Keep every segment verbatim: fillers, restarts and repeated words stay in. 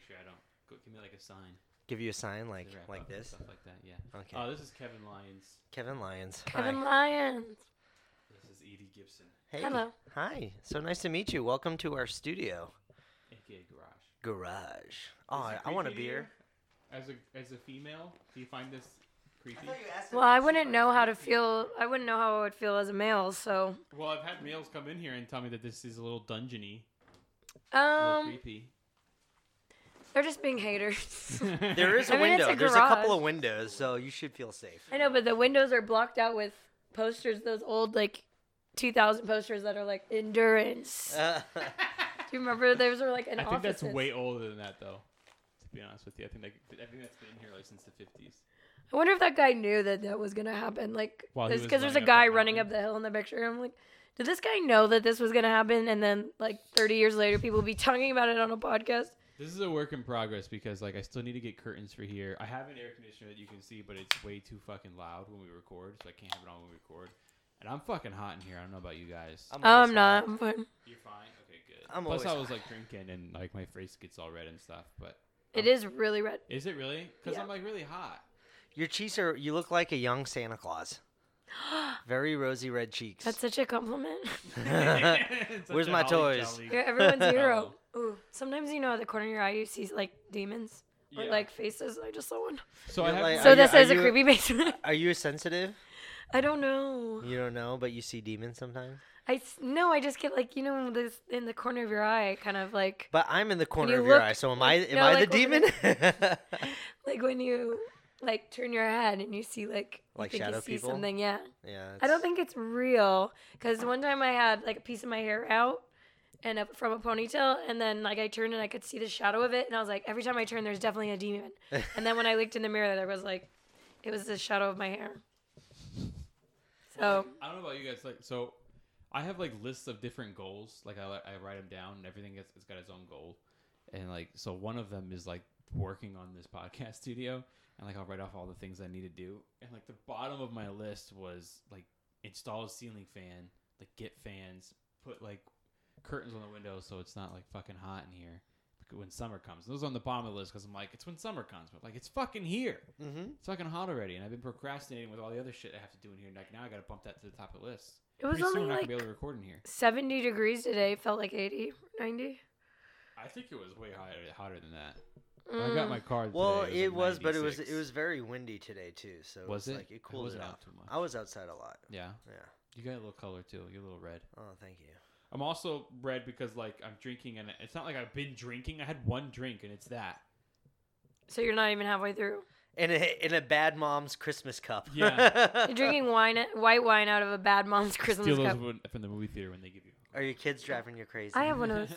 make sure I don't go, give me like a sign. Give you a sign like To wrap like up and this. Stuff like that. Yeah. Okay. Oh, this is Kevin Lyons. Kevin Lyons. Kevin Hi. Lyons. This is Edie Gibson, Hey. Hello. Hi. So nice to meet you. Welcome to our studio. aka Garage. Garage. Oh, Is I, it I want a creepy to beer. you? As a as a female, do you find this creepy? Well, I wouldn't know how to feel. I wouldn't know how I would feel as a male. So, Well, I've had males come in here and tell me that this is a little dungeony, a little um, creepy. they're just being haters. There is a I mean, it's window. a There's a couple garage. of windows, so you should feel safe. I know, but the windows are blocked out with posters. Those old like two thousand posters that are like endurance. Uh, Do you remember those were like in I think that's offices? way older than that, though. To be honest with you, I think that, I think that's been in here like since the fifties. I wonder if that guy knew that that was gonna happen. Like, While he was because there's a running up guy that running up mountain. the hill in the picture. I'm like, did this guy know that this was gonna happen? And then like thirty years later, people will be talking about it on a podcast. This is a work in progress because like I still need to get curtains for here. I have an air conditioner that you can see, but it's way too fucking loud when we record, so I can't have it on when we record. And I'm fucking hot in here. I don't know about you guys. I'm Oh, always I'm not. hot. I'm fine. You're fine. Okay, good. I'm Plus, always I was hot. like drinking and like my face gets all red and stuff. But It um, is really red. Is it really? Because Yeah. I'm like really hot. Your cheeks are. You look like a young Santa Claus. Very rosy red cheeks. That's such a compliment. It's such Where's a my holly toys? jolly. You're everyone's hero. Oh. Ooh, sometimes you know at the corner of your eye you see like demons or Yeah. like faces. I just saw one. So I You're have. like- So Are this you- are is a you- creepy basement. Are you sensitive? I don't know. You don't know, but you see demons sometimes. I s- no. I just get like you know this in the corner of your eye, kind of like But I'm in the corner you of your look eye, so am like- I? Am no, I like the when demon? like when you like turn your head and you see like you Like think shadow you see people? something. Yeah. yeah. I don't it's- think it's real because one time I had like a piece of my hair out and a, from a ponytail, and then like I turned and I could see the shadow of it, and I was like, every time I turn, there's definitely a demon. And then when I looked in the mirror, there was like, it was the shadow of my hair. So I don't know about you guys. Like, so I have like lists of different goals. Like, I I write them down, and everything gets it's got its own goal. And like, so one of them is like working on this podcast studio, and like I'll write off all the things I need to do. And like the bottom of my list was like install a ceiling fan, like get fans, put like curtains on the windows so it's not like fucking hot in here when summer comes. Those are on the bottom of the list because I'm like, it's when summer comes, but like it's fucking here. Mhm. It's fucking hot already, and I've been procrastinating with all the other shit I have to do in here. Like now I got to bump that to the top of the list. it was Pretty soon only I'm not like gonna be able to record in here. seventy degrees today. Felt like eighty, ninety. I think it was way higher, hotter than that. I got my card. Well, today. it was, like but it was ninety-six. it was very windy today too. So Was it's it? like it I cooled it wasn't off. out too much. I was outside a lot. Yeah, Yeah. you got a little color too. You're a little red. Oh, thank you. I'm also red because like I'm drinking, and it's not like I've been drinking. I had one drink, and it's that. So you're not even halfway through. In a in a bad mom's Christmas cup. Yeah. You're drinking wine, white wine out of a bad mom's Christmas Steal those cup. when- from the movie theater when they give you. Are your kids driving you crazy? I have one of those.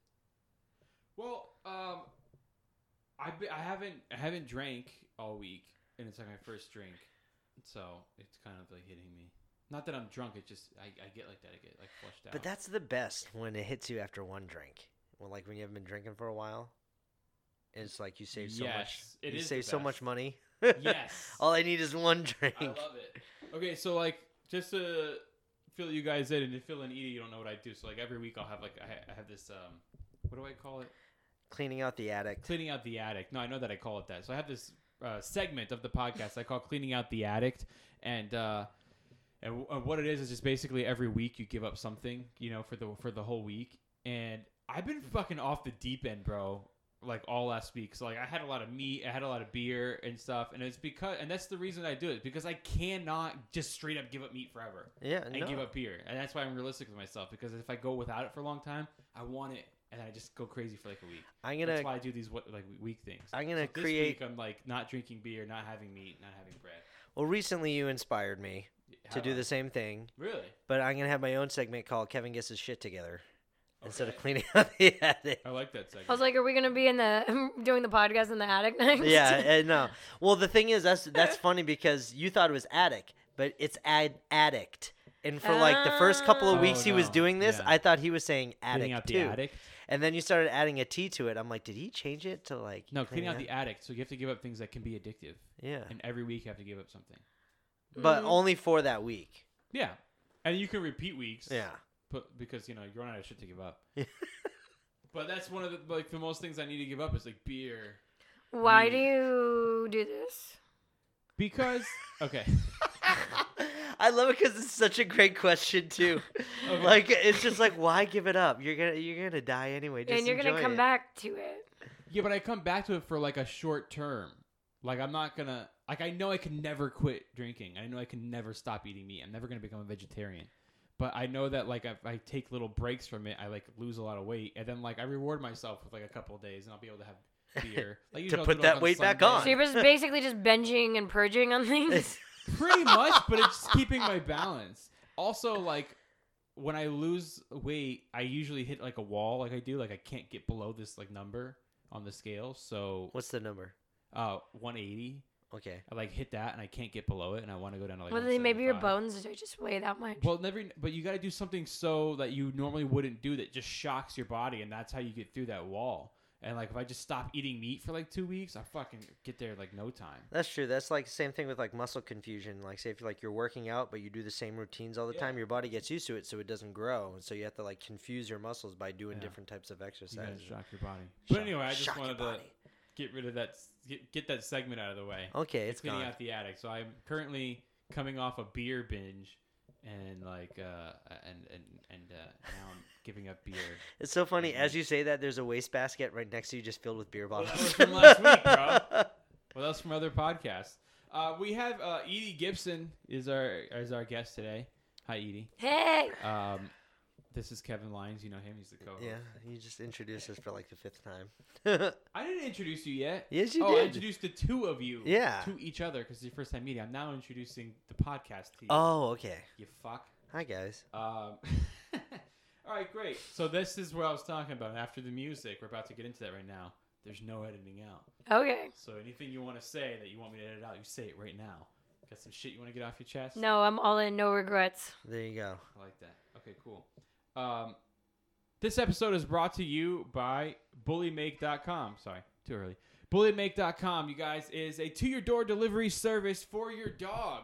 Well, um, I be, I haven't I haven't drank all week, and it's like my first drink, so it's kind of like hitting me. Not that I'm drunk; it just I, I get like that. I get like flushed out. But that's the best when it hits you after one drink. Well, like when you haven't been drinking for a while. It's like you save so much. Yes, it you is save the so much best. money. Yes. All I need is one drink. I love it. Okay, so like just to fill you guys in, and to fill in Edie, you don't know what I do. So like every week I'll have like I, ha- I have this um what do I call it? Cleaning out the attic. Cleaning out the attic. No, I know that I call it that. So I have this uh, segment of the podcast I call Cleaning Out the Attic, and uh, and w- uh, what it is is just basically every week you give up something, you know, for the for the whole week. And I've been fucking off the deep end, bro. Like all last week. So like I had a lot of meat, I had a lot of beer and stuff, and it's because and that's the reason I do it because I cannot just straight up give up meat forever Yeah, and no. give up beer, and that's why I'm realistic with myself because if I go without it for a long time, I want it, and I just go crazy for like a week. I'm gonna That's why I do these what, like week things. I'm gonna So this create- week I'm like not drinking beer, not having meat, not having bread. Well, recently you inspired me to How do do I- the same thing, Really? but I'm gonna have my own segment called Kevin Gets His Shit Together instead of Okay. cleaning out the attic. I like that segment. I was like, are we gonna be in the doing the podcast in the attic next? Yeah, uh, no. Well, the thing is, that's that's funny because you thought it was attic, but it's ad addict. And for like the first couple of Oh, weeks he was no. doing this, Yeah. I thought he was saying cleaning addict out the too. attic. And then you started adding a T to it. I'm like, did he change it to like No, cleaning out cleaning the attic. So you have to give up things that can be addictive, Yeah, and every week you have to give up something. but Mhm. only for that week. Yeah, and you can repeat weeks. Yeah. But because you know you run out of shit to give up. But that's one of the like the most things I need to give up is like beer. Why weed. do you do this? Because okay. I love it because it's such a great question too. Okay. Like it's just like, why give it up? You're gonna you're gonna die anyway. Just and you're gonna enjoy come it. back to it. Yeah, but I come back to it for like a short term. Like I'm not gonna like I know I can never quit drinking. I know I can never stop eating meat. I'm never gonna become a vegetarian. But I know that like if I take little breaks from it, I like lose a lot of weight, and then like I reward myself with like a couple of days, and I'll be able to have beer. Like, To usually I'll put do it, that like, weight back Sunday. on. So you're just basically just binging and purging on things. Pretty much, but it's keeping my balance. Also, like when I lose weight, I usually hit like a wall. Like I do, like I can't get below this like number on the scale. So What's the number? uh, one eighty. Okay. I like hit that and I can't get below it, and I want to go down to like. Well, then maybe your one seventy-five. bones don't just weigh that much. Well, never. But you got to do something so that you normally wouldn't do that just shocks your body, and that's how you get through that wall. And like if I just stop eating meat for like two weeks, I fucking get there like no time. That's true. That's like the same thing with like muscle confusion. Like say if you're like you're working out but you do the same routines all the Yeah. time, your body gets used to it so it doesn't grow. And so you have to like confuse your muscles by doing Yeah. different types of You exercises. gotta shock your body. But Shock- anyway, I just shock your wanted to body. get rid of that, s- get, get that segment out of the way. Okay, it's Cleaning gone. out the attic. So I'm currently coming off a beer binge, and like uh and and and uh, now I'm giving up beer. It's so funny. As you say that, there's a wastebasket right next to you just filled with beer Well, bottles. that was from last week, bro. Well, that's from other podcasts. Uh, we have uh, Edie Gibson is our is our guest today. Hi, Edie. Hey, Um, this is Kevin Lyons. You know him. He's the co-host. Yeah, you just introduced us for like the fifth time. I didn't introduce you yet. Yes, you oh, I did. introduced the two of you. Yeah. To each other because it's your first time meeting. I'm now introducing the podcast to you. Oh, okay. You fuck. Hi, guys. Um, all right, great. So this is what I was talking about. After the music, we're about to get into that right now. There's no editing out. okay. So anything you want to say that you want me to edit out, you say it right now. Got some shit you want to get off your chest? No, I'm all in. No regrets. There you go. I like that. Okay, cool. Um, this episode is brought to you by bully make dot com. Sorry, too early. bully make dot com, you guys, is a to-your-door delivery service for your dog.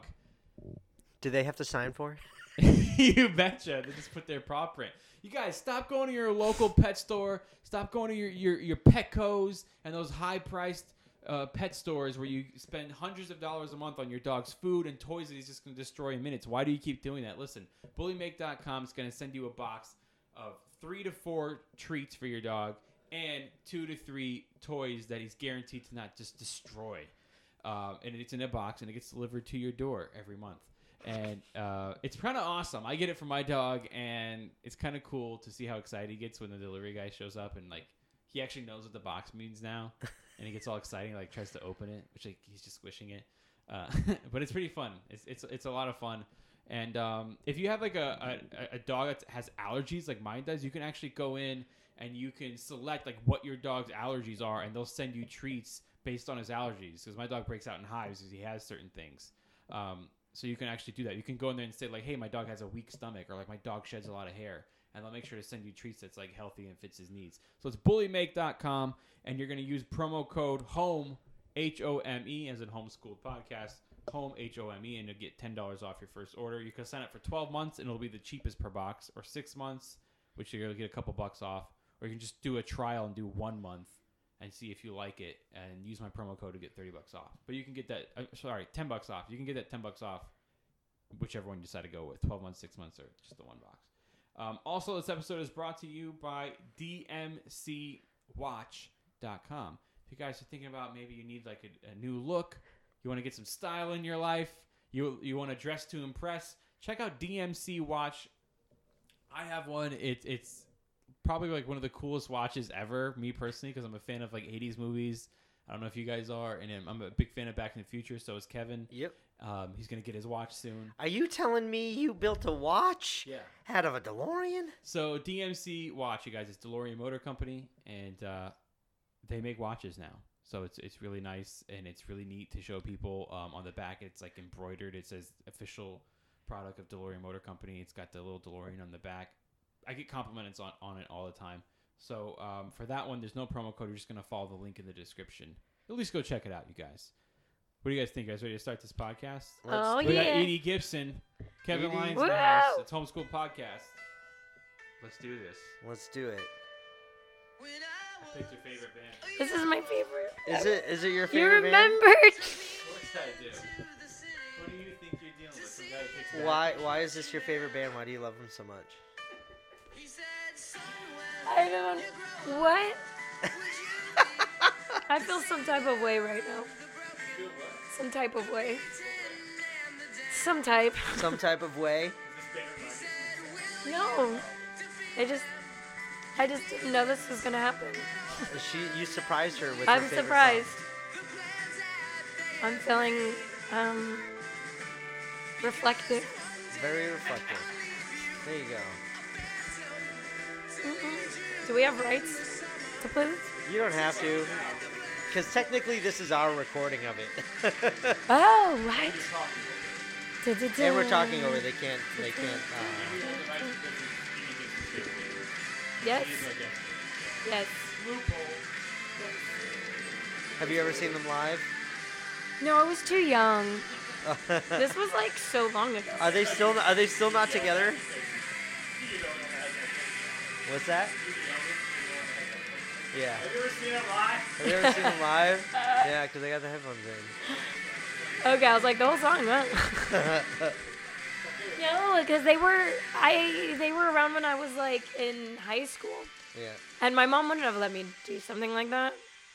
Do they have to sign for it? You betcha. They just put their paw print. You guys, stop going to your local pet store. Stop going to your, your, your Petcos and those high-priced uh, pet stores where you spend hundreds of dollars a month on your dog's food and toys that he's just going to destroy in minutes. Why do you keep doing that? Listen, bully make dot com is going to send you a box of three to four treats for your dog and two to three toys that he's guaranteed to not just destroy. Um, and it's in a box, and it gets delivered to your door every month. And uh, it's kind of awesome. I get it for my dog, and it's kind of cool to see how excited he gets when the delivery guy shows up, and like he actually knows what the box means now, and he gets all excited, like tries to open it, which like he's just squishing it. Uh, but it's pretty fun. It's it's it's a lot of fun. And um, if you have like a, a a dog that has allergies like mine does, you can actually go in and you can select like what your dog's allergies are, and they'll send you treats based on his allergies. Because my dog breaks out in hives because he has certain things. Um, So you can actually do that. You can go in there and say like, hey, my dog has a weak stomach, or like my dog sheds a lot of hair, and they'll make sure to send you treats that's like healthy and fits his needs. So it's bully make dot com, and you're going to use promo code HOME, H O M E, as in Homeschooled Podcast, HOME, H O M E, and you'll get ten dollars off your first order. You can sign up for twelve months, and it'll be the cheapest per box, or six months, which you're going to get a couple bucks off, or you can just do a trial and do one month and see if you like it, and use my promo code to get thirty bucks off. But you can get that, uh, sorry, ten bucks off. You can get that ten bucks off, whichever one you decide to go with, twelve months, six months, or just the one box. Um, also, this episode is brought to you by D M C watch dot com. If you guys are thinking about maybe you need like a, a new look, you want to get some style in your life, you you want to dress to impress, check out D M C Watch. I have one. It, it's probably like one of the coolest watches ever, me personally, because I'm a fan of like eighties movies. I don't know if you guys are, and I'm a big fan of Back in the Future, so is Kevin. Yep. Um, he's going to get his watch soon. Are you telling me you built a watch Yeah. out of a DeLorean? So D M C Watch, you guys, it's DeLorean Motor Company, and uh, they make watches now. So it's it's really nice, and it's really neat to show people. Um, on the back, it's like embroidered. It says official product of DeLorean Motor Company. It's got the little DeLorean on the back. I get compliments on, on it all the time. So um, for that one, there's no promo code. You're just going to follow the link in the description. At least go check it out, you guys. What do you guys think? You guys ready to start this podcast? Oh, We got yeah. Edie Gibson, Kevin Edie. Lyons, Woo! in the house. It's Homeschool Podcast. Let's do this. Let's do it. I picked your favorite band. This is my favorite. Is it is it your You favorite band? remembered? Of course I do. What do you think you're dealing with? Some guy who picks bad Why pictures? why is this your favorite band? Why do you love them so much? I don't. What? I feel some type of way right now. Feel what? Some type of way. Some type. Some type of way. Is this band No. I just. I just didn't know this was gonna happen. She you surprised her with I'm your favorite surprised. song. I'm feeling um reflective. Very reflective. There you go. Mm-mm. Do we have rights to play this? You don't have to. Because technically this is our recording of it. Oh, what? And we're talking over. They can't. They can't. Uh, Yes. Yes. have you ever seen them live? No, I was too young. This was like so long ago. Are they still? Are they still not together? What's that? Yeah. Have you ever seen it live? Have you ever seen them live? Yeah, because they got the headphones in. Okay, I was like the whole song. Huh? No, because they were I they were around when I was like in high school, Yeah. and my mom wouldn't have let me do something like that.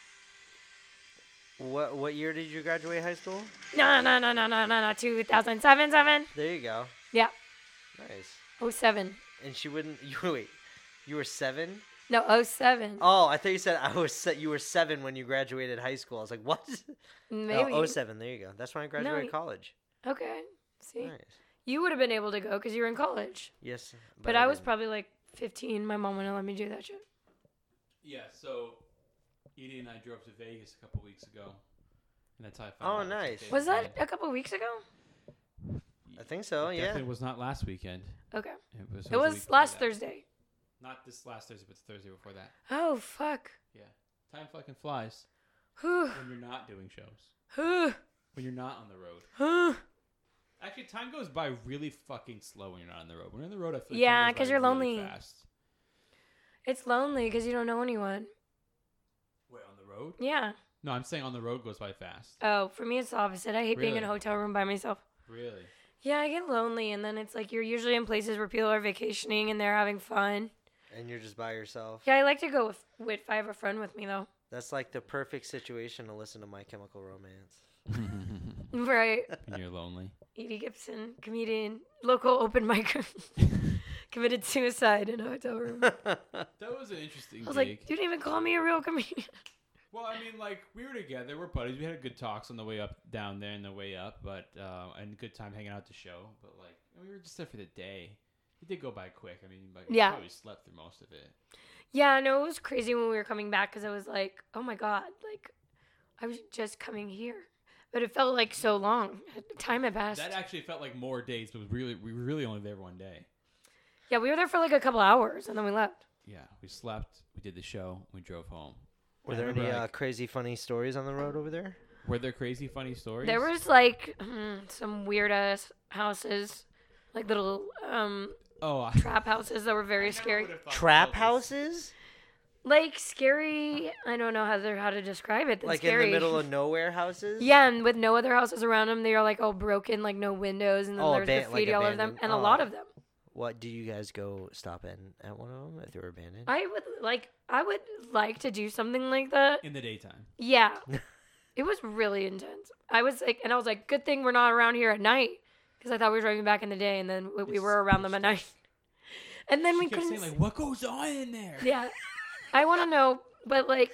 What What year did you graduate high school? No, no, no, no, no, no, no. two thousand seven, seven. There you go. Yeah. Nice. Oh seven. And she wouldn't. You wait. You were seven? No, oh seven. Oh, I thought you said I was. Se- you were seven when you graduated high school. I was like, what? Maybe. Oh, oh seven. There you go. That's when I graduated y- college. Okay. See, Nice. you would have been able to go because you were in college. Yes. But, I was didn't. probably like fifteen. My mom wouldn't let me do that shit. Yeah, so Edie and I drove to Vegas a couple weeks ago. And that's how I found Oh, out. it's your nice. favorite Was that band. a couple weeks ago? I think so. It Yeah. definitely was not last weekend. Okay. It was, It the week was before last that. Thursday. Not this last Thursday, but the Thursday before that. Oh fuck. Yeah. Time fucking flies Whew. when you're not doing shows. Whew. Hmm. When you're not on the road. Whew. Actually, time goes by really fucking slow when you're not on the road. When you're on the road, I feel like Yeah, time goes 'cause by you're really lonely. Fast. It's lonely because you don't know anyone. Wait, on the road? Yeah. No, I'm saying on the road goes by fast. Oh, for me it's the opposite. I hate being in a Really? hotel room by myself. Really? Yeah, I get lonely, and then it's like you're usually in places where people are vacationing and they're having fun. And you're just by yourself. Yeah, I like to go with, with if I have a friend with me though. That's like the perfect situation to listen to My Chemical Romance. Right. When you're lonely. Edie Gibson, comedian, local open mic, committed suicide in a hotel room. I That was an interesting was gig. like, you didn't even call me a real comedian. Well, I mean, like, we were together. We're buddies. We had good talks on the way up, down there, and the way up, but, uh, and good time hanging out at the show. But, like, we were just there for the day. It did go by quick. I mean, like, we Yeah. probably slept through most of it. Yeah, no, it was crazy when we were coming back because I was like, oh my God, like, I was just coming here. But it felt like so long. Time had passed. That actually felt like more days, but it was really, we were really only there one day. Yeah, we were there for like a couple hours and then we left. Yeah, we slept, we did the show, we drove home. Were I there any remember, uh, like- crazy, funny stories on the road over there? Were there crazy, funny stories? There was like mm, some weird ass houses, like little um, Oh, I, trap houses that were very I never scary. would've thought Trap about this. houses? Like scary. I don't know how to how to describe it. than Like scary. in the middle of nowhere houses? Yeah, and with no other houses around them, they are like all broken, like no windows, and then Oh, there's aban- like graffiti all over them, abandoned. and a Oh. lot of them. What, did you guys go stop in at one of them if they were abandoned? I would like, I would like to do something like that. In the daytime. Yeah, it was really intense. I was like, and I was like, good thing we're not around here at night, because I thought we were driving back in the day, and then we, we It's were around them at night. And then we She kept couldn't. saying, s- like, what goes on in there? Yeah, I want to know, but like,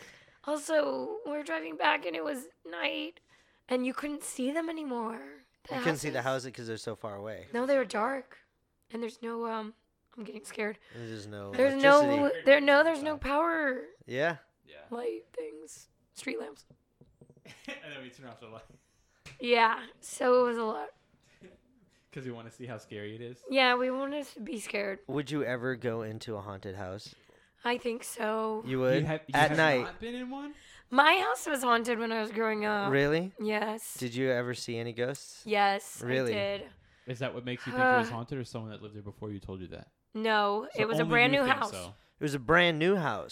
also we we're driving back, and it was night, and you couldn't see them anymore. The You couldn't see the houses. houses because they're so far away. No, they were dark, and there's no um. I'm getting scared. There's just no There's electricity. no there no there's no power Yeah. Yeah. light things. Street lamps. And then we turn off the light. Yeah. So it was a lot. Because we want to see how scary it is. Yeah, we wanted to be scared. Would you ever go into a haunted house? I think so. You would? You have, you At have night. not been in one? My house was haunted when I was growing up. Really? Yes. Did you ever see any ghosts? Yes, Really? I did. Is that what makes you think it was haunted, or someone that lived there before you told you that? No, So it was a only brand you new think house. so. It was a brand new house.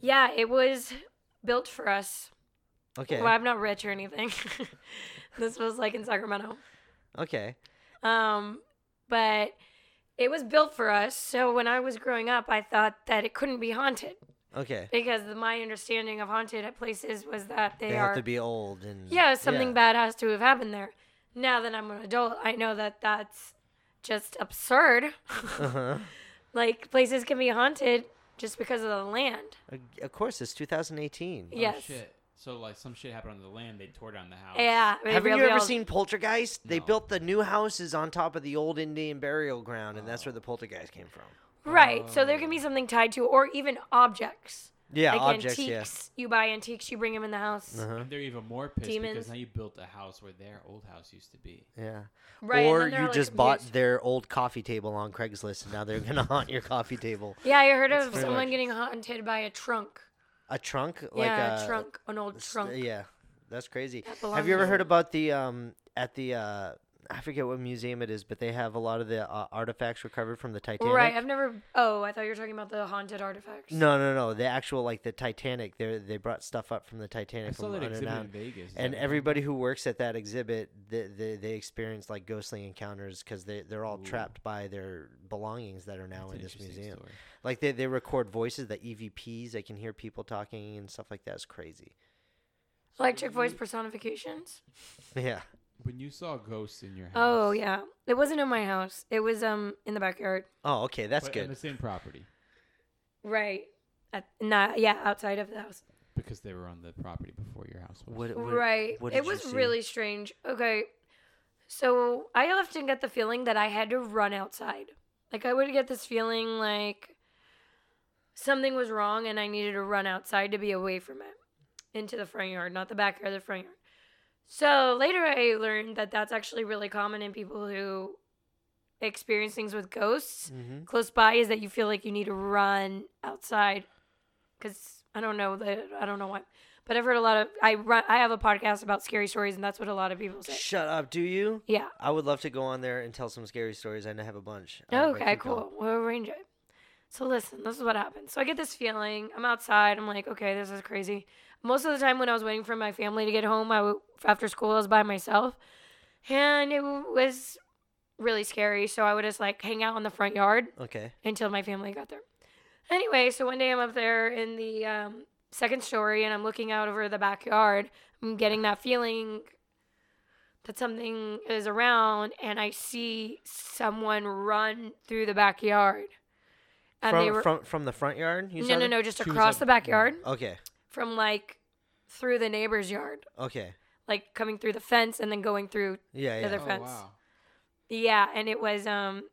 Yeah, it was built for us. Okay. Well, I'm not rich or anything. This was like in Sacramento. Okay. Um, but it was built for us. So when I was growing up, I thought that it couldn't be haunted Okay. because my understanding of haunted places was that they, They are have to be old and yeah, something yeah. bad has to have happened there. Now that I'm an adult, I know that that's just absurd. Uh-huh. Like places can be haunted just because of the land. Uh, Of course, it's two thousand eighteen. Oh, Yes. shit. So like some shit happened on the land, they tore down the house. Yeah. they Haven't you really ever all- seen Poltergeist? They No. built the new houses on top of the old Indian burial ground, and that's where the Oh. Poltergeist came from. Right. So there can be Oh. something tied to, or even objects. Yeah, like objects. antiques. You buy antiques, you bring them in the house. Yeah. Uh-huh. And they're even more pissed Demons. because now you built a house where their old house used to be. Yeah. Right. or and then you they're, just like, bought confused. their old coffee table on Craigslist, and now they're gonna haunt your coffee table. Yeah, I heard That's of pretty someone much- getting haunted by a trunk. A trunk, like yeah, a a trunk, an old s- trunk. Yeah, that's crazy. That Have belongs you ever to- heard about the um at the uh I forget what museum it is, but they have a lot of the uh, artifacts recovered from the Titanic. Right. I've never. Oh, I thought you were talking about the haunted artifacts. No, no, no. The actual like the Titanic. They they brought stuff up from the I Titanic saw from that under exhibit down. in Vegas. Is And that everybody who works at that exhibit, they they, they experience like ghostly encounters because they they're all Ooh. trapped by their belongings that are now That's an in this interesting museum. story. Like they they record voices, the E V Ps. They can hear people talking and stuff like that. It's crazy. Electric voice You- personifications. Yeah. When you saw ghosts in your house. Oh yeah, it wasn't in my house. It was um in the backyard. Oh, okay. That's but On good. the same property Right. At, not yeah, outside of the house. because they were on the property before your house was. What, what, Right. what It did you was see? really strange. Okay. So I often get the feeling that I had to run outside. Like I would get this feeling like something was wrong and I needed to run outside to be away from it into the front yard, not the backyard, the front yard. So later I learned that that's actually really common in people who experience things with ghosts Mhm. close by, is that you feel like you need to run outside because I don't know that I don't know why, but I've heard a lot of I run I have a podcast about scary stories and that's what a lot of people say. Shut up. Do you? Yeah. I would love to go on there and tell some scary stories. I have a bunch. Uh, but Okay, keep going. cool. We'll arrange it. So listen, this is what happened. So I get this feeling. I'm outside. I'm like, okay, this is crazy. Most of the time when I was waiting for my family to get home, I w- after school I was by myself, and it w- was really scary. So I would just like hang out in the front yard Okay. until my family got there. Anyway, so one day I'm up there in the um, second story and I'm looking out over the backyard. I'm getting that feeling that something is around, and I see someone run through the backyard. And From, they were from from the front yard? You no, saw no, them? no, just She was across up- the backyard Okay. from like through the neighbor's yard, Okay. like coming through the fence and then going through. Yeah, The yeah. other Oh, fence. wow. Yeah, and it was um.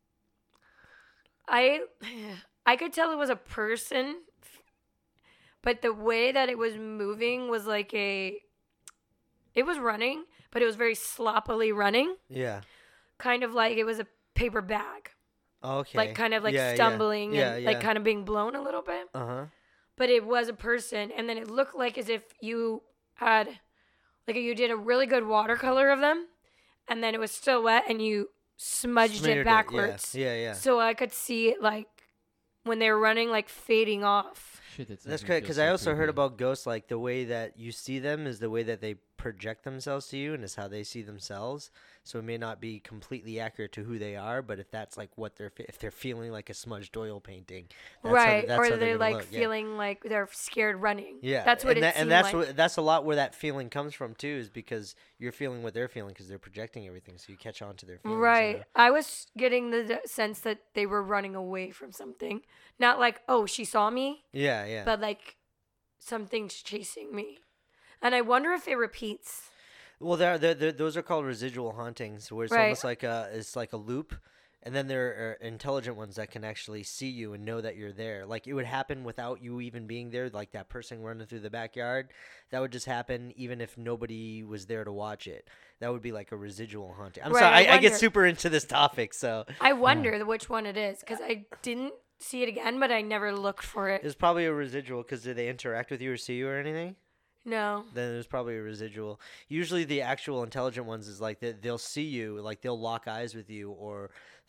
I I could tell it was a person, but the way that it was moving was like a. It was running, but it was very sloppily running, Yeah. kind of like it was a paper bag, Okay. like kind of like Yeah, yeah. stumbling Yeah, and yeah. like kind of being blown a little bit. Uh huh. But it was a person, and then it looked like as if you had, like you did a really good watercolor of them, and then it was still wet, and you smudged Smeared it backwards. Yeah, yeah. yeah. So I could see it like when they were running, like fading off. Shit, that's That's great because I also heard about ghosts. Like the way that you see them is the way that they project themselves to you, and is how they see themselves. So it may not be completely accurate to who they are, but if that's like what they're fe- if they're feeling like a smudged oil painting, that's right. How, that's or how they're they're gonna like look, yeah. feeling like they're scared running. Yeah, That's what and it that, seemed and that's like. what that's a lot where that feeling comes from too, is because you're feeling what they're feeling because they're projecting everything, so you catch on to their feelings. you Right. know? I was getting the d- sense that they were running away from something. Not like, oh, she saw me, Yeah, yeah. but like something's chasing me. And I wonder if it repeats. Well, there, there, there, those are called residual hauntings, where it's Right. almost like a, it's like a loop, and then there are intelligent ones that can actually see you and know that you're there. Like it would happen without you even being there, like that person running through the backyard. That would just happen even if nobody was there to watch it. That would be like a residual haunting. I'm Right, sorry, I I, I get wonder- super into this topic, so I wonder which one it is because I didn't see it again, but I never looked for it. it's probably a residual. Because did they interact with you or see you or anything? No. Then there's probably a residual. Usually the actual intelligent ones is like they, they'll see you, like they'll lock eyes with you, or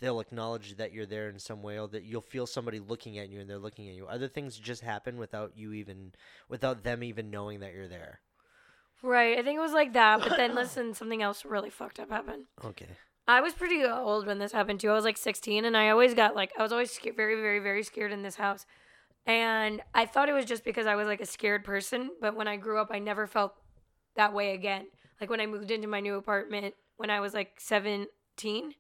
they'll acknowledge that you're there in some way, or that you'll feel somebody looking at you and they're looking at you. Other things just happen without you even, without them even knowing that you're there. Right. I think it was like that. But then listen, something else really fucked up happened. Okay. I was pretty old when this happened too. I was like sixteen, and I always got like I was always scared, very, very, very scared in this house. And I thought it was just because I was like a scared person. But when I grew up, I never felt that way again. Like when I moved into my new apartment when I was like seventeen,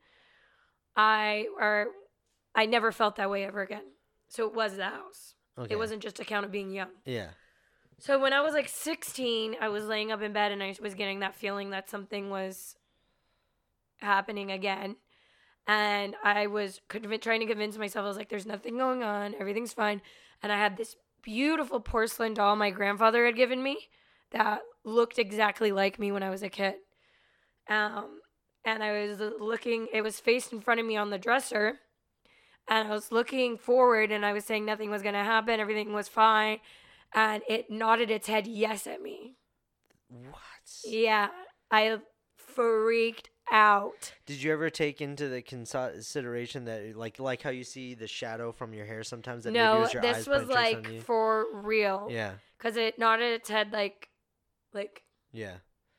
I or I never felt that way ever again. So it was the house. Okay. It wasn't just a count of being young. Yeah. So when I was like sixteen, I was laying up in bed and I was getting that feeling that something was happening again. And I was conv- trying to convince myself, I was like, there's nothing going on. Everything's fine. And I had this beautiful porcelain doll my grandfather had given me that looked exactly like me when I was a kid. Um, and I was looking, it was faced in front of me on the dresser. And I was looking forward and I was saying nothing was going to happen. Everything was fine. And it nodded its head yes at me. What? Yeah. I freaked out. Did you ever take into the consideration that, like, like how you see the shadow from your hair sometimes? That maybe it No, was your this eyes was playing tricks like on you? for real. Yeah. Because it nodded its head like, like, Yeah.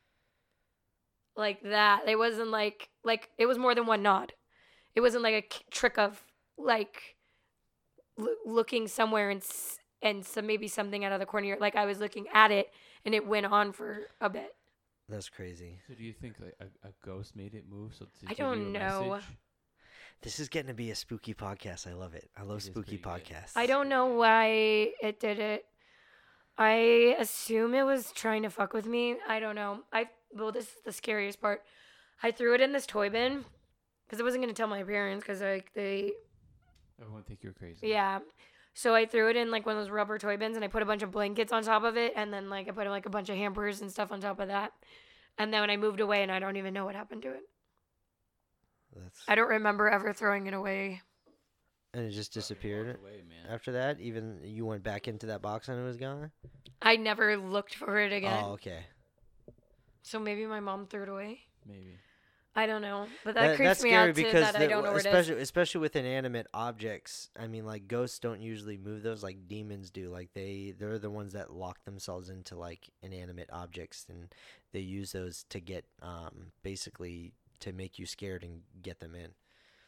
like that. It wasn't like, like, it was more than one nod. It wasn't like a k- trick of, like, l- looking somewhere and, s- and some, maybe something out of the corner of your, like, I was looking at it and it went on for a bit. That's crazy. So do you think like a, a ghost made it move? So to I give don't you a know. message? This is getting to be a spooky podcast. I love it. I love It is spooky pretty good. podcasts. I don't know why it did it. I assume it was trying to fuck with me. I don't know. I well, this is the scariest part. I threw it in this toy bin because I wasn't gonna tell my parents because like they, Everyone think you're crazy. yeah. So I threw it in like one of those rubber toy bins and I put a bunch of blankets on top of it and then like I put like a bunch of hampers and stuff on top of that. And then when I moved away and I don't even know what happened to it. That's, I don't remember ever throwing it away. and it just disappeared Walked away, man. after that? Even you went back into that box and it was gone? I never looked for it again. Oh, okay. So maybe my mom threw it away. Maybe. I don't know, but that, creeps that's me scary out too. because That I the- don't know where it is. especially especially with inanimate objects. I mean, like ghosts don't usually move those like demons do. Like they they're the ones that lock themselves into like inanimate objects, and they use those to get um basically to make you scared and get them in.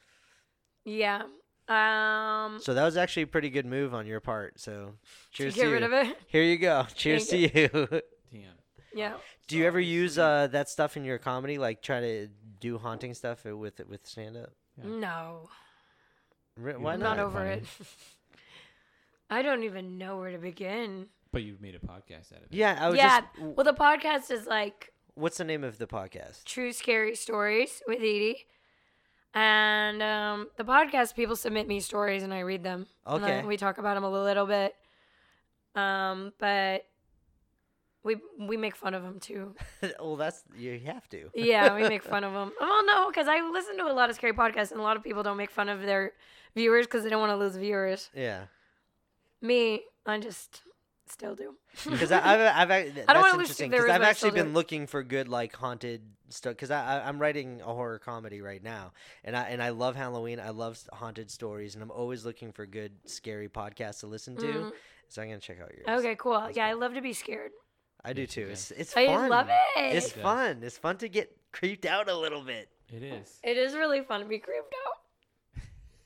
Yeah. Um. So that was actually a pretty good move on your part. So cheers to to, get you. rid of it. Here you go. Cheers to you. Damn. Yeah. Do you ever use uh that stuff in your comedy? Like try to do haunting stuff with with stand up? Yeah. No. Why I'm not? I'm not not over funny. it. I don't even know where to begin. But you've made a podcast out of it. Yeah, I was Yeah. just. Well, the podcast is like What's the name of the podcast? True Scary Stories with Edie. And um, the podcast, people submit me stories and I read them. And Okay. then we talk about them a little bit. Um, but we we make fun of them too. Well, that's you have to. Yeah, we make fun of them. Well, no, because I listen to a lot of scary podcasts, and a lot of people don't make fun of their viewers because they don't want to lose viewers. Yeah, Me, I just still do. because I've I've, I've that's I don't wanna lose interesting viewers, because I've but I actually still been do. looking for good like haunted stuff because I, I I'm writing a horror comedy right now and I and I love Halloween. I love s- haunted stories and I'm always looking for good scary podcasts to listen to. Mhm. So I'm gonna check out yours. Okay, cool. That's Yeah, I cool. love to be scared. I do Yes, too. you It's it's I fun. love it. It's Yes. fun. It's fun to get creeped out a little bit. It is. It is really fun to be creeped out.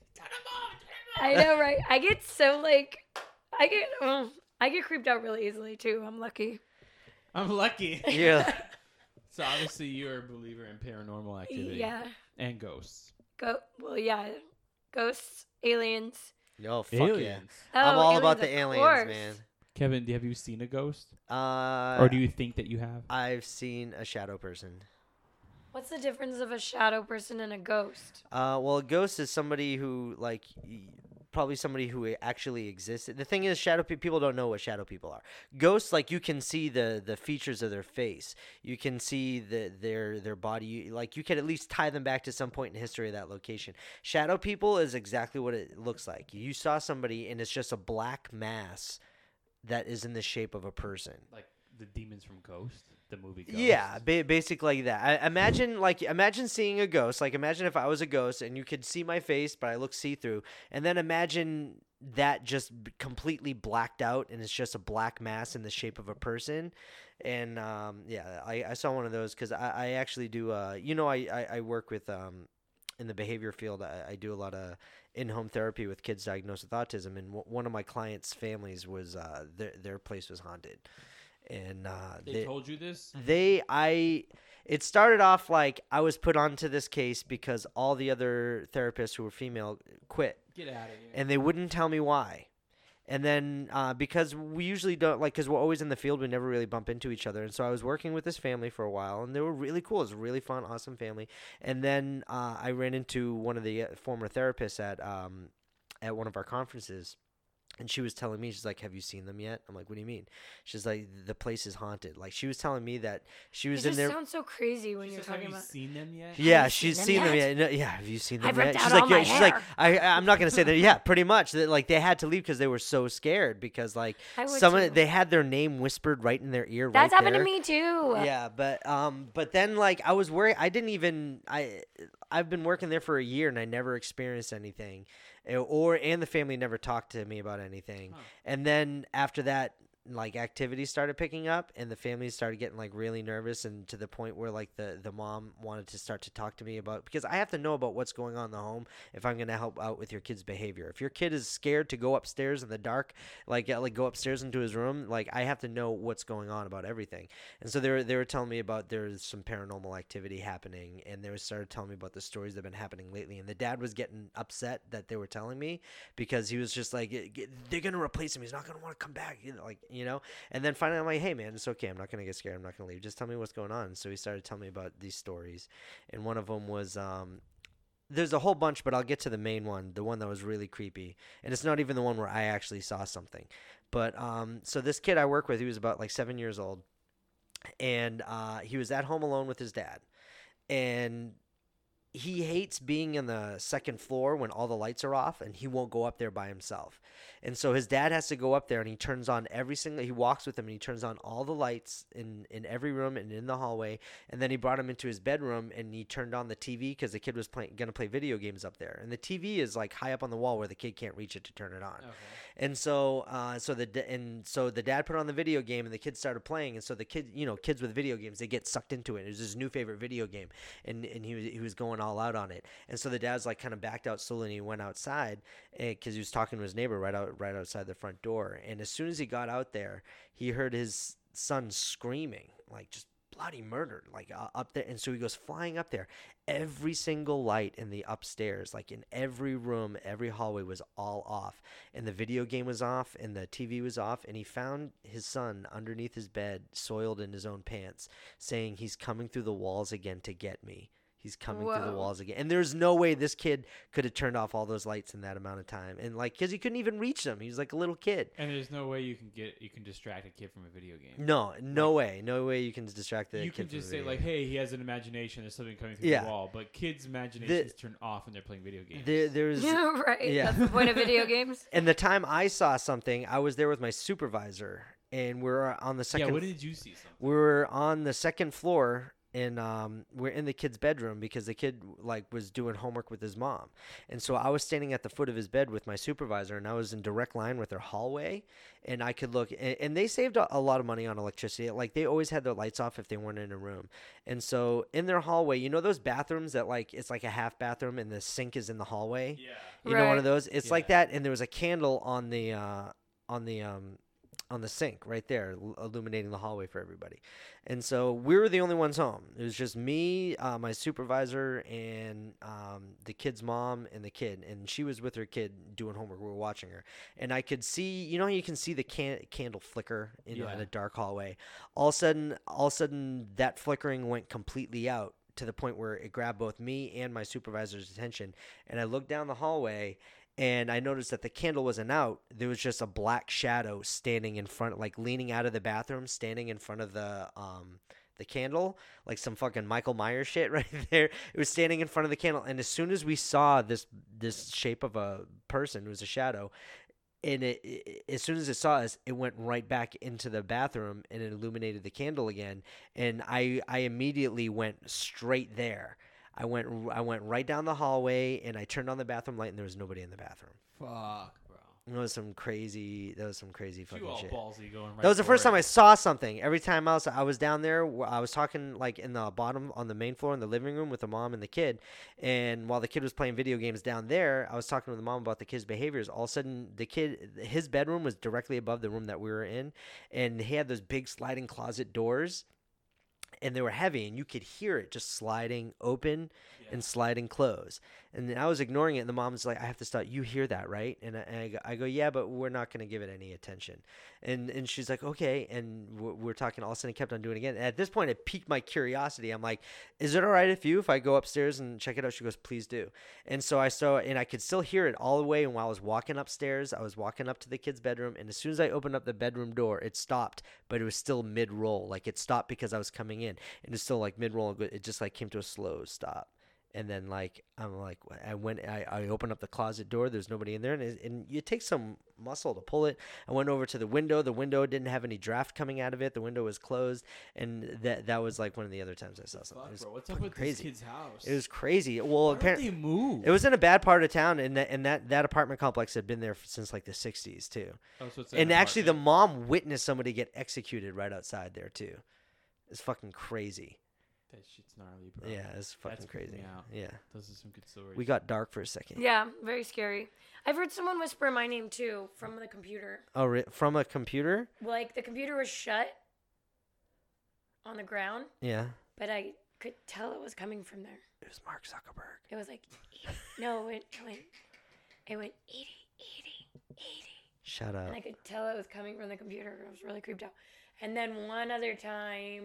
I know, right? I get so like, I get, oh, I get creeped out really easily too. I'm lucky. I'm lucky. Yeah. So obviously you're a believer in paranormal activity. Yeah. And ghosts. Go. Well, yeah. Ghosts, aliens. Oh fuck yeah! Aliens. I'm Oh, all about aliens, the of aliens, course. man. Kevin, have you seen a ghost? Uh, or do you think that you have? I've seen a shadow person. What's the difference of a shadow person and a ghost? Uh, well, a ghost is somebody who, like, y- probably somebody who actually exists. The thing is, shadow pe- people don't know what shadow people are. Ghosts, like, you can see the, the features of their face. You can see the their their body. You, like, you can at least tie them back to some point in history of that location. Shadow people is exactly what it looks like. You saw somebody, and it's just a black mass that is in the shape of a person. Like the demons from Ghost, the movie Ghost. Yeah, ba- basically like that. I, imagine like imagine seeing a ghost. Like imagine if I was a ghost and you could see my face, but I look see through. And then imagine that just b- completely blacked out, and it's just a black mass in the shape of a person. And um, yeah, I, I saw one of those because I, I actually do. Uh, you know, I, I, I work with um, in the behavior field. I, I do a lot of in-home therapy with kids diagnosed with autism, and w- one of my clients' families was uh, their their place was haunted. And uh, They, they told you this? they I it started off like I was put onto this case because all the other therapists who were female quit, Get out of here. and they wouldn't tell me why. And then uh, because we usually don't like because we're always in the field, we never really bump into each other. And so I was working with this family for a while, and they were really cool. It was a really fun, awesome family. And then uh, I ran into one of the uh, former therapists at um, at one of our conferences. And she was telling me, she's like, have you seen them yet? I'm like, what do you mean? She's like, the place is haunted. Like, she was telling me that she was It in just there. sounds so crazy when She you're says, have talking you about. seen them yet? Yeah, you she's seen seen them them yet? yet. No, yeah, have you seen them I've yet? ripped She's out like, all yeah, my she's like, hair. I, I'm not gonna say that. Yeah, pretty much. That like they had to leave because they were so scared because like I would someone too. they had their name whispered right in their ear. That's right happened there. to me too. Yeah, but um, but then like I was worried. I didn't even I, I've been working there for a year and I never experienced anything, Uh, or and the family never talked to me about anything. Huh. And then after that, like activities started picking up and the family started getting like really nervous, and to the point where like the the mom wanted to start to talk to me about, because I have to know about what's going on in the home if I'm going to help out with your kid's behavior. If your kid is scared to go upstairs in the dark, like uh, like go upstairs into his room, like I have to know what's going on about everything. And so they were they were telling me about there's some paranormal activity happening, and they were started telling me about the stories that have been happening lately. And the dad was getting upset that they were telling me because he was just like, they're going to replace him, he's not going to want to come back, you know, like you know. And then finally I'm like, hey man, it's okay, I'm not gonna get scared, I'm not gonna leave, just tell me what's going on. So he started telling me about these stories, and one of them was um there's a whole bunch, but I'll get to the main one, the one that was really creepy, and it's not even the one where I actually saw something. But um so this kid I work with, he was about like seven years old, and uh he was at home alone with his dad, and he hates being in the second floor when all the lights are off, and he won't go up there by himself. And so his dad has to go up there, and he turns on every single, he walks with him, and he turns on all the lights in, in every room and in the hallway. And then he brought him into his bedroom, and he turned on the T V because the kid was playing, going to play video games up there. And the T V is like high up on the wall where the kid can't reach it to turn it on. Okay. And so, uh, so the da- and so the dad put on the video game, and the kid started playing. And so the kid, you know, kids with video games, they get sucked into it. It was his new favorite video game, and and he was he was going all out on it. And so the dad's like kind of backed out slowly, and he went outside because he was talking to his neighbor right out right outside the front door. And as soon as he got out there, he heard his son screaming, like just bloody murdered, like uh, up there. And so he goes flying up there. Every single light in the upstairs, like in every room, every hallway, was all off, and the video game was off, and the T V was off. And he found his son underneath his bed, soiled in his own pants, saying, he's coming through the walls again to get me. He's coming through the Whoa. walls again. And there's no way this kid could have turned off all those lights in that amount of time. And like, because he couldn't even reach them. He was like a little kid. And there's no way you can get you can distract a kid from a video game. No, no way. No way you can distract the You kid can from just the say video like, game. "Hey, he has an imagination. There's something coming through Yeah. the wall." But kids' imaginations turn off when they're playing video games. There, there's... Yeah, right. Yeah. That's the point of video games. And the time I saw something, I was there with my supervisor, and we're on the second... yeah. What did you see? Something? we were on the second floor, and um, we're in the kid's bedroom because the kid like was doing homework with his mom. And so I was standing at the foot of his bed with my supervisor, and I was in direct line with their hallway, and I could look, and, and they saved a, a lot of money on electricity. Like they always had their lights off if they weren't in a room. And so in their hallway, you know those bathrooms that like it's like a half bathroom and the sink is in the hallway? Yeah. You know one Right. of those? It's like Yeah. that, and there was a candle on the uh, on the um on the sink right there, l- illuminating the hallway for everybody. And so we were the only ones home. It was just me, uh, my supervisor, and um, the kid's mom and the kid. And she was with her kid doing homework. We were watching her. And I could see, you know how you can see the can- candle flicker in, Yeah. in a dark hallway? All of a sudden, all of a sudden, that flickering went completely out to the point where it grabbed both me and my supervisor's attention. And I looked down the hallway, and I noticed that the candle wasn't out. There was just a black shadow standing in front, like leaning out of the bathroom, standing in front of the um the candle, like some fucking Michael Myers shit right there. It was standing in front of the candle, and as soon as we saw this this shape of a person, it was a shadow. and it, it as soon as it saw us, it went right back into the bathroom and it illuminated the candle again. And I I immediately went straight there. I went I went right down the hallway and I turned on the bathroom light and there was nobody in the bathroom. Fuck, bro. That was some crazy. That was some crazy fucking You all shit. ballsy going right That was the for first it. time I saw something. Every time else I was down there, wh- I was talking like in the bottom on the main floor in the living room with the mom and the kid. And while the kid was playing video games down there, I was talking to the mom about the kid's behaviors. All of a sudden, the kid, his bedroom was directly above the room that we were in, and he had those big sliding closet doors, and they were heavy, and you could hear it just sliding open and sliding close. And then I was ignoring it, and the mom's like, I have to stop. You hear that, right? And I, and I, go, I go, yeah, but we're not going to give it any attention. And and she's like, okay. And we're, we're talking. All of a sudden, it kept on doing it again. And at this point, it piqued my curiosity. I'm like, is it all right if you, if I go upstairs and check it out? She goes, please do. And so I saw, and I could still hear it all the way. And while I was walking upstairs, I was walking up to the kid's bedroom. And as soon as I opened up the bedroom door, it stopped, but it was still mid-roll. Like it stopped because I was coming in. And it's still like mid-roll. It just like came to a slow stop. And then, like, I'm like, I went, I, I opened up the closet door. There's nobody in there. And it, and it takes some muscle to pull it. I went over to the window. The window didn't have any draft coming out of it. The window was closed. And that that was, like, one of the other times I saw something. Fuck, It was bro. What's up fucking with crazy. this kid's house? It was crazy. Well, Why don't apparently, they move? it was in a bad part of town. And that, and that, that apartment complex had been there since, like, the sixties, too. Oh, so it's And an actually, the apartment. mom witnessed somebody get executed right outside there, too. It's fucking crazy. That shit's gnarly, bro. Yeah, it's fucking That's creeping crazy. me out. Yeah. Those are some good stories. We got dark for a second. Yeah, very scary. I've heard someone whisper my name too from the computer. Oh, re- from a computer? Like the computer was shut on the ground, Yeah. but I could tell it was coming from there. It was Mark Zuckerberg. It was like, no, it went, it went eighty, eighty, eighty. Shut up. And I could tell it was coming from the computer. I was really creeped out. And then one other time,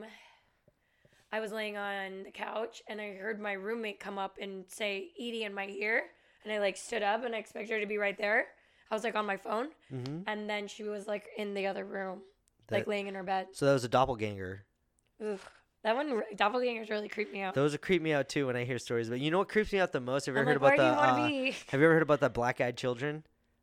I was laying on the couch and I heard my roommate come up and say Edie in my ear. And I like stood up and I expected her to be right there. I was like on my phone. Mm-hmm. And then she was like in the other room, That- like laying in her bed. So that was a doppelganger. Ugh. That one, doppelgangers really creeped me out. Those creep me out too when I hear stories. But you know what creeps me out the most? Have you I'm ever like, heard where about do the? you want Uh, to be? have you ever heard about the black-eyed children?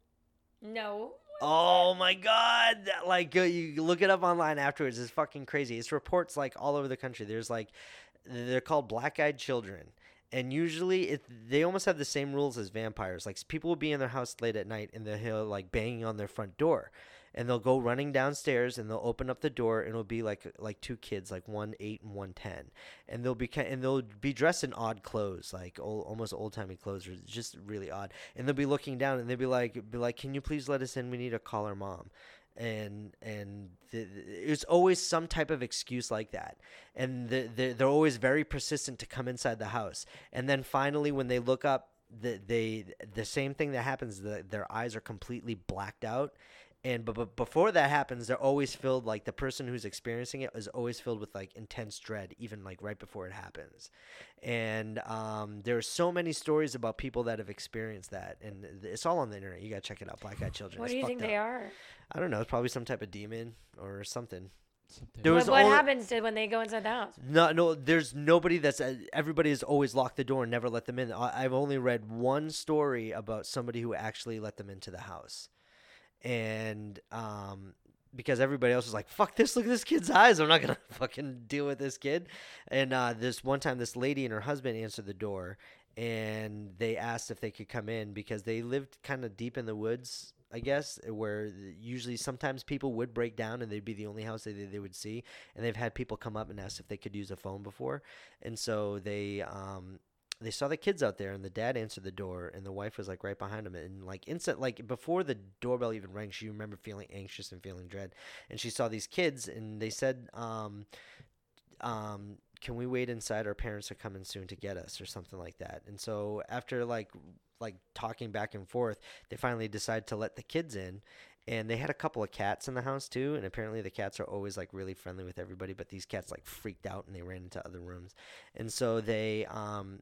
No. Oh my God! That, Like uh, you look it up online afterwards. It's fucking crazy. It's reports like all over the country. There's like, they're called black-eyed children. And usually, it they almost have the same rules as vampires. Like people will be in their house late at night, and they'll hear like banging on their front door, and they'll go running downstairs, and they'll open up the door, and it'll be like like two kids, like one eight and one ten, and they'll be ki- and they'll be dressed in odd clothes, like old, almost old timey clothes, or just really odd. And they'll be looking down, and they'll be like, be like, "Can you please let us in? We need to call our mom." And and the, it's always some type of excuse like that, and the, the, they're always very persistent to come inside the house. And then finally, when they look up, the, they the same thing that happens. The, their eyes are completely blacked out, and but, but before that happens, they're always filled like the person who's experiencing it is always filled with like intense dread, even like right before it happens. And um, there are so many stories about people that have experienced that, and it's all on the internet. You gotta check it out. Black Eyed Children. What It's do you fucked think up. they are? I don't know. It's probably some type of demon or something. Something. There was What, what only- happens to when they go inside the house? No, no. There's nobody that's. Uh, everybody has always locked the door and never let them in. I, I've only read one story about somebody who actually let them into the house, and um, because everybody else was like, "Fuck this! Look at this kid's eyes. I'm not gonna fucking deal with this kid." And uh, this one time, this lady and her husband answered the door, and they asked if they could come in because they lived kind of deep in the woods. I guess, where usually sometimes people would break down and they'd be the only house they, they would see. And they've had people come up and ask if they could use a phone before. And so they um, they saw the kids out there, and the dad answered the door, and the wife was like right behind him. And like instant, like before the doorbell even rang, she remembered feeling anxious and feeling dread. And she saw these kids, and they said, um, um, can we wait inside? Our parents are coming soon to get us, or something like that. And so after like like talking back and forth, they finally decided to let the kids in. And they had a couple of cats in the house too, and apparently the cats are always like really friendly with everybody, but these cats like freaked out and they ran into other rooms. And so they um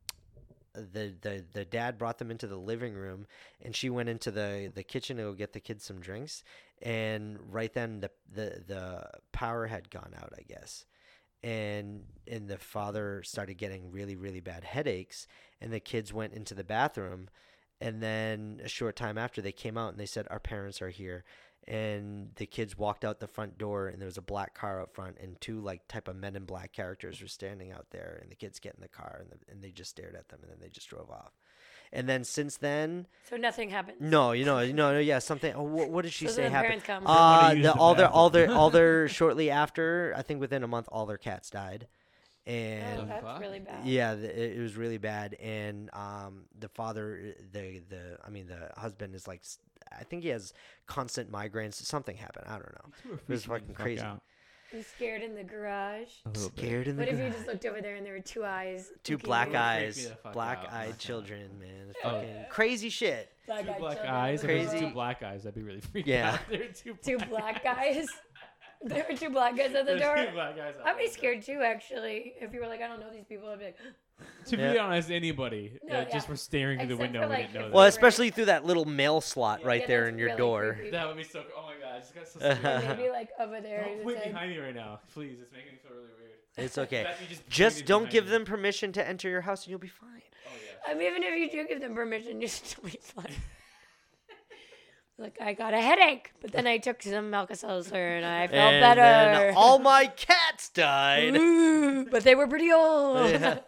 the the the dad brought them into the living room, and she went into the the kitchen to go get the kids some drinks. And right then the the the power had gone out, I guess. And and the father started getting really, really bad headaches, and the kids went into the bathroom, And then a short time after, they came out and they said, our parents are here. And the kids walked out the front door, and there was a black car out front, and two like type of Men in Black characters were standing out there. And the kids get in the car, and, the, and they just stared at them, and then they just drove off. And then since then, So nothing happened. no, you know, no, no, yeah, something. Oh, what, what did she So say then the happened? parents come. Uh, wanna use the, the all their, all bathroom. their, all their. Shortly after, I think within a month, all their cats died, Oh, and that's fuck? really bad. yeah, the, it, it was really bad. And um, the father, the the, I mean, the husband is like, s- I think he has constant migraines. Something happened. I don't know. You two are It was freaking me fucking the fuck crazy. out. I'm scared in the garage. A little bit. Scared in the What if you garage. just looked over there and there were two eyes? Two looking black at you? Freak me eyes, the fuck out, black-eyed black children, man. It's Oh. fucking crazy shit. Two Black-eyed black children eyes. with If it was Crazy. two black eyes, that'd be really freaky. Yeah. Out. There are two Two black black guys. There were two black guys at the There's door. two black guys out I'd be there. scared too, actually. If you were like, I don't know these people, I'd be like, To be Yeah. honest, anybody No, uh, yeah. just for staring through the Except window for, like, wouldn't know if that. Well, Right. especially through that little mail slot Yeah. right Yeah, there that's in your really door. creepy. That would be so. Oh my god, I just got so Or scared. or maybe like over there. Don't it point said- behind me right now, please. It's making me feel really weird. It's okay. That you just Just pointed don't behind give me. them permission to enter your house, and you'll be fine. Oh yeah. I mean, even if you do give them permission, you still be fine. Like, I got a headache, but then I took some Alka-Seltzer and I felt and better. then all my cats died. Ooh, but they were pretty old. Yeah.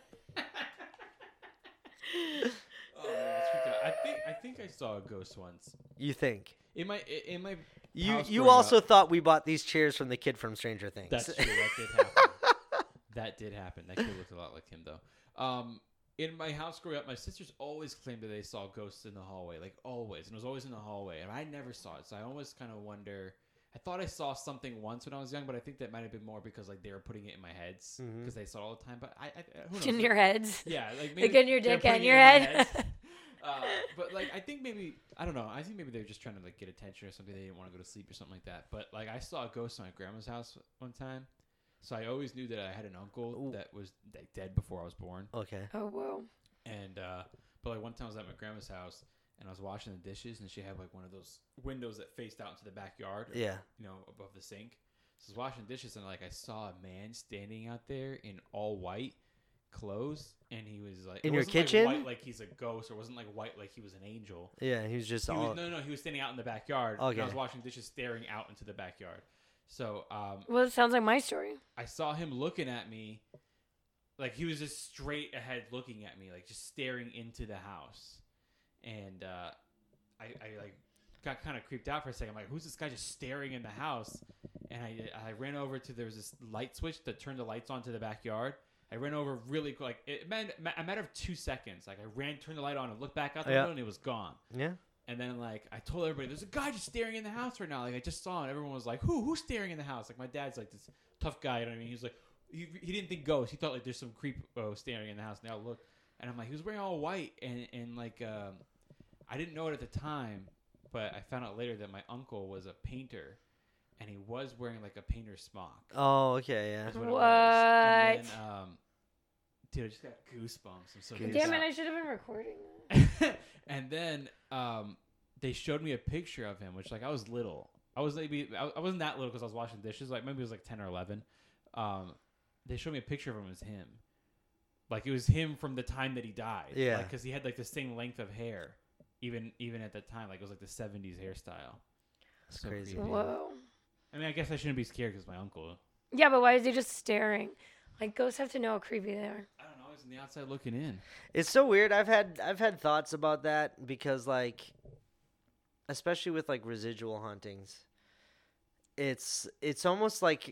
Oh, man, that's freaked out. I think I think I saw a ghost once. You think? In my in my You house you growing also up- thought we bought these chairs from the kid from Stranger Things. That's true. That did happen. That did happen. That kid looked a lot like him, though. Um, in my house growing up, my sisters always claimed that they saw ghosts in the hallway, like always, and it was always in the hallway, and I never saw it. So I always kind of wonder. I thought I saw something once when I was young, but I think that might have been more because like they were putting it in my heads Mhm. because they saw it all the time. But I, I who knows? In your heads. Yeah, like Like in your they're dick and putting it your in my head. head. Uh, but like I think maybe I don't know. I think maybe they're just trying to like get attention or something. They didn't want to go to sleep or something like that. But like I saw a ghost in my grandma's house one time, so I always knew that I had an uncle Ooh. that was like, dead before I was born. Okay. Oh, whoa. And uh, but like one time I was at my grandma's house and I was washing the dishes and she had like one of those windows that faced out into the backyard. or, Yeah. You know, above the sink. So I was washing dishes and like I saw a man standing out there in all white clothes, and he was like In it your wasn't, like, kitchen? white like he's a ghost, or wasn't like white like he was an angel. Yeah. He was just He all. was, no, no, he was standing out in the backyard. And Okay. I was washing dishes, staring out into the backyard. So um, Well, it sounds like my story. I saw him looking at me, like he was just straight ahead looking at me, like just staring into the house. And uh, I, I like got kind of creeped out for a second. I'm like, who's this guy just staring in the house? And I, I ran over to there was this light switch that turned the lights on to the backyard. I ran over really quick, like it meant a matter of two seconds. Like I ran, turned the light on, and looked back out the Yeah. window, and it was gone. Yeah. And then like I told everybody, there's a guy just staring in the house right now. Like I just saw him. Everyone was like, who? Who's staring in the house? Like my dad's like this tough guy. You know what I mean? He's like, he, he didn't think ghosts. He thought like there's some creep uh, staring in the house. And they all look, and I'm like, he was wearing all white, and and like um, I didn't know it at the time, but I found out later that my uncle was a painter, and he was wearing like a painter's smock. Oh. Okay. Yeah. That's what it was. And What? then, um, dude, I just got goosebumps. I'm so Goosebumps. Damn goosed. it, I should have been recording that. And then um, they showed me a picture of him, which like I was little. I was maybe I, I wasn't that little because I was washing dishes. Like maybe it was like ten or eleven. Um, they showed me a picture of him as him. Like it was him from the time that he died. Yeah. Because he had like the same length of hair, even even at that time. Like it was like the seventies hairstyle. That's So crazy. creepy. Whoa. I mean, I guess I shouldn't be scared because my uncle. Yeah, but why is he just staring? Like, ghosts have to know how creepy they are. I don't know. He's on the outside looking in. It's so weird. I've had I've had thoughts about that because like, especially with like residual hauntings, it's it's almost like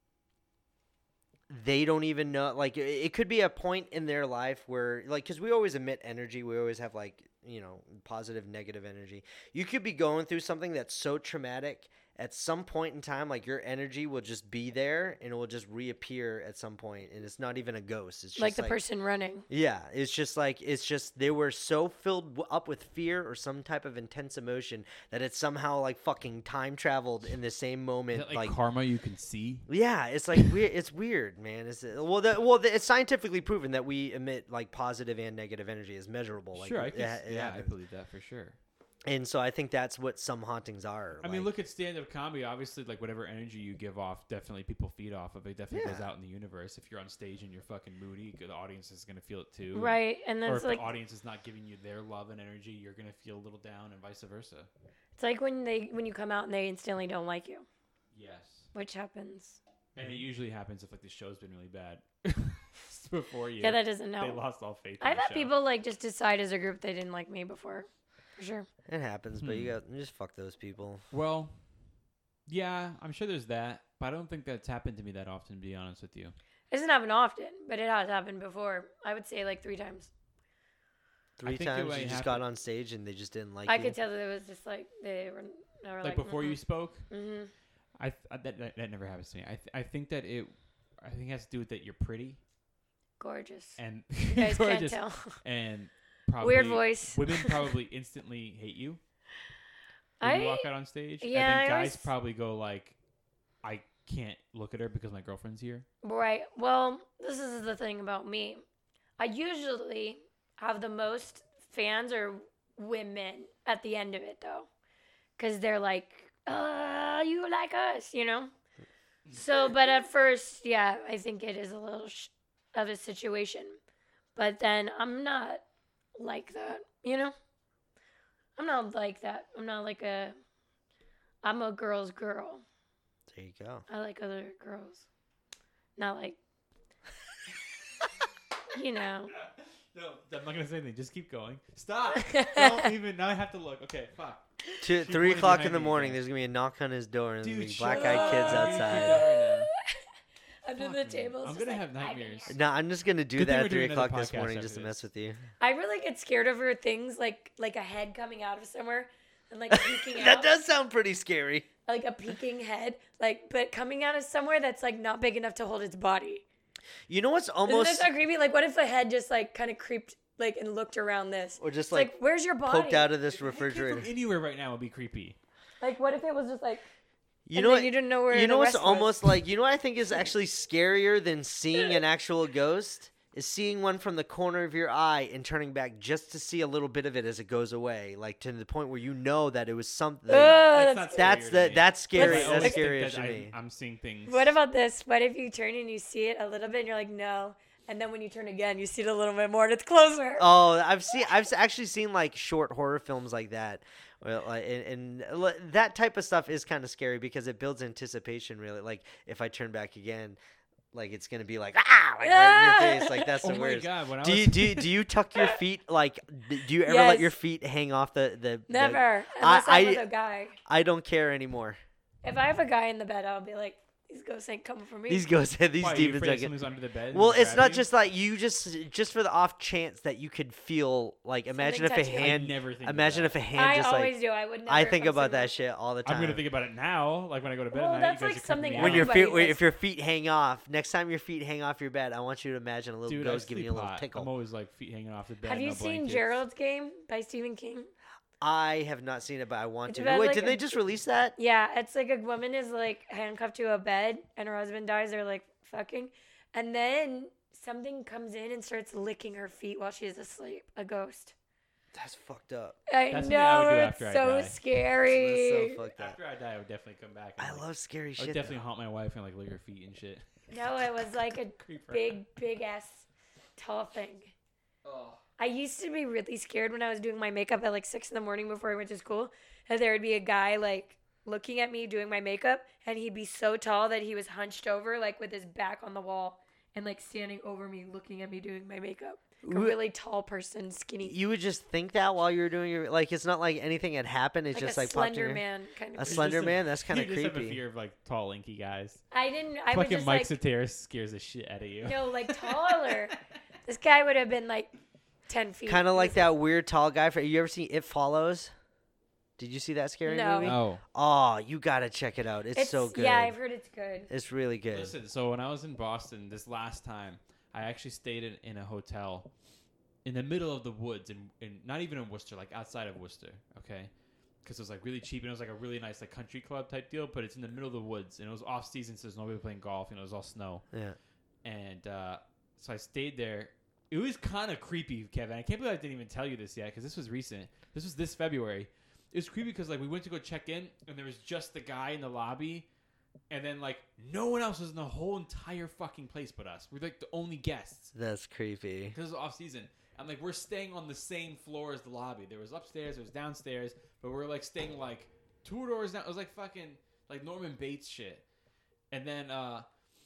they don't even know. Like it, it could be a point in their life where like because we always emit energy. We always have like you know positive, negative energy. You could be going through something that's so traumatic. At some point in time, like your energy will just be there and it will just reappear at some point, and it's not even a ghost. It's just Like the person running. yeah, it's just like it's just they were so filled w- up with fear or some type of intense emotion that it somehow like fucking time traveled in the same Is moment. that like, Like, karma you can see? yeah, it's like weird. It's weird, man. It's well, the, well, the, it's scientifically proven that we emit like positive and negative energy is measurable. Like, Sure, I it can. ha- it yeah, I happens. believe that for sure. And so I think that's what some hauntings are. I mean, like- look at stand-up comedy. Obviously, like whatever energy you give off, definitely people feed off of it. Definitely Yeah. goes out in the universe. If you're on stage and you're fucking moody, the audience is gonna feel it too. Right, and Or then if it's like the audience is not giving you their love and energy, you're gonna feel a little down, and vice versa. it's like when they when you come out and they instantly don't like you, Yes. which happens. And it usually happens if like the show's been really bad before you. Yeah, that doesn't They help. lost all faith. in I've the had show. people like just decide as a group they didn't like me before, for sure. It happens, but Hmm. you got you just fuck those people. Well, yeah, I'm sure there's that, but I don't think that's happened to me that often. To be honest with you. It doesn't happen often, but it has happened before. I would say like three times. Three think it times might you just happen- got on stage and they just didn't like I you. could tell that it was just like they were, they were Like, like, before you spoke, Mm-hmm. I, th- I that, that that never happens to me. I th- I think that it, I think it has to do with that you're pretty Gorgeous. and You guys can't gorgeous tell. and probably Weird voice. women probably instantly hate you when I you walk out on stage. yeah, and I then guys always- probably go like, I can't look at her because my girlfriend's here. right. Well, this is the thing about me. I usually have the most fans or women at the end of it though, because they're like, "Uh, you like us," you know. So, but at first, yeah, I think it is a little sh- of a situation, but then I'm not like that, you know. I'm not like that. I'm not like a. I'm a girl's girl. There you go. I like other girls, not like. You know. No, I'm not gonna say anything. Just keep going. Stop. Don't even. Now I have to look. Okay, fuck. Two, She three pointed o'clock behind in the me morning. again. There's gonna be a knock on his door and there's gonna Dude, be shut black-eyed kids up. outside. Under Fuck the me. table. I'm gonna have nightmares. No, I'm just gonna do Good thing that we're at three doing another o'clock this podcast morning after just to this. mess with you. I really get scared over things like like a head coming out of somewhere and like peeking That out, does sound pretty scary. like a peeking head, like but coming out of somewhere that's like not big enough to hold its body. You know what's Isn't almost, that so creepy? Like, what if a head just like kind of creeped like and looked around this? or just It's like, like, where's your body? poked out of this If it came refrigerator? from anywhere right now would be creepy. Like, what if it was just like You and know then what? you didn't know where You the know what's rest was? almost like, you know what I think is actually scarier than seeing an actual ghost? Is seeing one from the corner of your eye and turning back just to see a little bit of it as it goes away, like to the point where you know that it was something. Ugh, that's not that's scarier to the me. that's scary. Let's- I always That's think scary that to I- me. I'm seeing things. What about this? What if you turn and you see it a little bit and you're like, no. And then when you turn again, you see it a little bit more and it's closer. Oh, I've seen. I've s- actually seen like short horror films like that. Well, like, and, and l- that type of stuff is kind of scary because it builds anticipation. Really, like if I turn back again, like it's gonna be like ah, like right in your face. Like that's Oh the my worst. god! When I Do was you do you, do you tuck your feet like? d- Do you ever let Yes. your feet hang off the the? the- Never. Unless I- I'm with I- a guy. I don't care anymore. If I have a guy in the bed, I'll be like, these ghosts ain't coming for me. These ghosts, these Why, are you demons. afraid Are get- something's under the bed? and well, it's grab not you? just like you just just for the off chance that you could feel like imagine if a touching you. I hand. never think. Imagine of if a that. hand I just always like. do. I would never. I if think I'm about that single. shit all the time. I'm gonna think about it now, like when I go to bed Well, at night. that's you guys like are creeping something me when out. your Everybody feet, when- does. if your feet hang off, next time your feet hang off your bed, I want you to imagine a little Dude, I ghost giving sleep you a little hot. tickle. I'm always like feet hanging off the bed. Have you no seen blankets. Gerald's Game by Stephen King? I have not seen it, but I want It's to. about, Wait, like, did a- they just release that? Yeah, it's like a woman is like handcuffed to a bed and her husband dies. They're like fucking, and then something comes in and starts licking her feet while she's asleep. A ghost. That's fucked up. I That's something I would know do it's after I so die. That's scary. so fucked up. After I die, I would definitely come back. and, I like, love scary I would shit. definitely though. haunt my wife and like lick her feet and shit. No, it was like a Creep her big, big ass tall thing. out. I used to be really scared when I was doing my makeup at like six in the morning before I went to school. And there would be a guy like looking at me doing my makeup, and he'd be so tall that he was hunched over, like with his back on the wall, and like standing over me, looking at me doing my makeup. Like a Wh- really tall person, skinny, You would just think that while you were doing your like it's not like anything had happened. It's like just a like popped in slender your- man kind of. A person. slender just a- man. That's kind You of just have a creepy. fear of like tall, lanky guys. I didn't. I would Fucking just Mike like Soteris scares the shit out of you. no, like taller. This guy would have been like ten feet. Kind of He like was- that weird tall guy. For you ever seen It Follows? Did you see that scary No. movie? No. Oh, you gotta check it out. It's, so good. Yeah, I've heard it's good. It's really good. Listen, so when I was in Boston this last time, I actually stayed in, in a hotel in the middle of the woods, in, in not even in Worcester, like outside of Worcester, okay? Because it was like really cheap, and it was like a really nice like country club type deal, but it's in the middle of the woods, and it was off season, so there's nobody playing golf, you know, it was all snow. Yeah. And uh, so I stayed there. It was kind of creepy, Kevin. I can't believe I didn't even tell you this yet, because this was recent. This was this February. it was creepy because like we went to go check in and there was just the guy in the lobby, and then like no one else was in the whole entire fucking place but us. We're like the only guests That's creepy. because it was off season. And like we're staying on the same floor as the lobby. There was upstairs, there was downstairs, but we're like staying like two doors down. It was like fucking like Norman Bates shit. And then uh,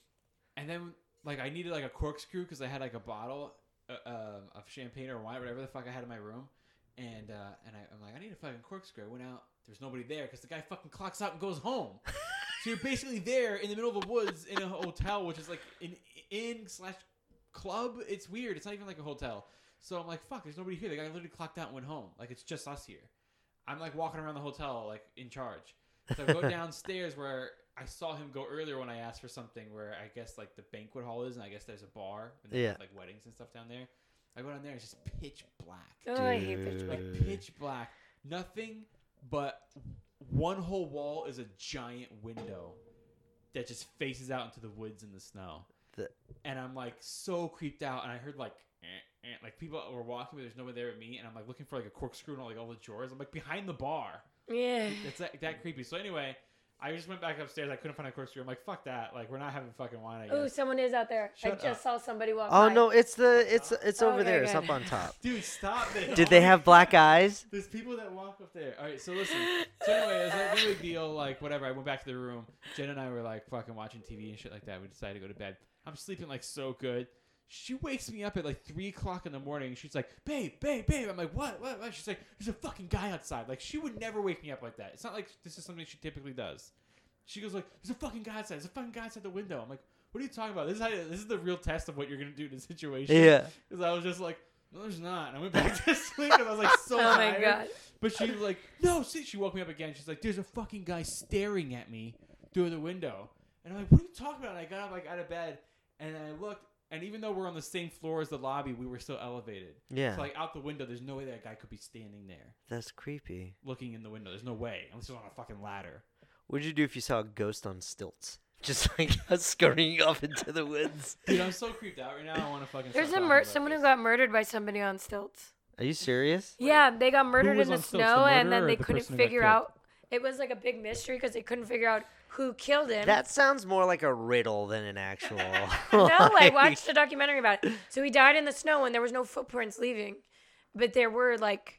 and then like I needed like a corkscrew because I had like a bottle uh, uh, of champagne or wine, whatever the fuck I had in my room. And uh, and I, I'm like, I need a fucking corkscrew. I went out. There's nobody there because the guy fucking clocks out and goes home. So you're basically there in the middle of the woods in a hotel, which is like an inn slash club. It's weird. It's not even like a hotel. So I'm like, fuck, there's nobody here. The guy literally clocked out and went home. Like, it's just us here. I'm like walking around the hotel, like in charge. So I go downstairs where I saw him go earlier when I asked for something where I guess like the banquet hall is, and I guess there's a bar and there's Yeah. like weddings and stuff down there. I go down there, it's just pitch black. Oh, I hate pitch black. Like pitch black. Nothing but one whole wall is a giant window that just faces out into the woods in the snow. The- and I'm like so creeped out, and I heard like eh, eh, like people were walking, but there's nobody there with me, and I'm like looking for like a corkscrew and all like all the drawers. I'm like behind the bar. Yeah. It's that, that creepy. So anyway, I just went back upstairs. I couldn't find a corkscrew. I'm like, fuck that. Like we're not having fucking wine. I guess. Oh, someone is out there. Shut I just up. saw somebody walk Oh by. no, it's the it's it's Oh, over okay, there. It's good. up on top. Dude, stop. They Did they have black eyes? There's people that walk up there. All right, so listen. So anyway, it's like no big deal. Like whatever. I went back to the room. Jen and I were like fucking watching T V and shit like that. We decided to go to bed. I'm sleeping like so good. She wakes me up at like three o'clock in the morning. She's like, "Babe, babe, babe." I'm like, "What? What? What?" She's like, "There's a fucking guy outside." Like she would never wake me up like that. It's not like this is something she typically does. She goes like, "There's a fucking guy outside. There's a fucking guy outside the window." I'm like, "What are you talking about? This is how you, this is the real test of what you're gonna do in a situation." Yeah. Because I was just like, "No, there's not." And I went back to sleep because I was like so Oh my tired. god. But she was like, "No, see." She woke me up again. She's like, "There's a fucking guy staring at me through the window." And I'm like, "What are you talking about?" And I got up like out of bed, and I looked, and even though we're on the same floor as the lobby, we were still elevated. Yeah. So like out the window, there's no way that guy could be standing there That's creepy. looking in the window. There's no way unless he's on a fucking ladder. What'd you do if you saw a ghost on stilts? Just like scurrying off into the woods. Dude, I'm so creeped out right now. I want to fucking. There's stop a talking mur- about someone who this. got murdered by somebody on stilts. Are you serious? Yeah, they got murdered was in the on stilts, the snow, and murderer then or they the couldn't person who got figure killed? out. It was like a big mystery because they couldn't figure out who killed him. That sounds more like a riddle than an actual. No, I watched a documentary about it. So he died in the snow, and there was no footprints leaving, but there were like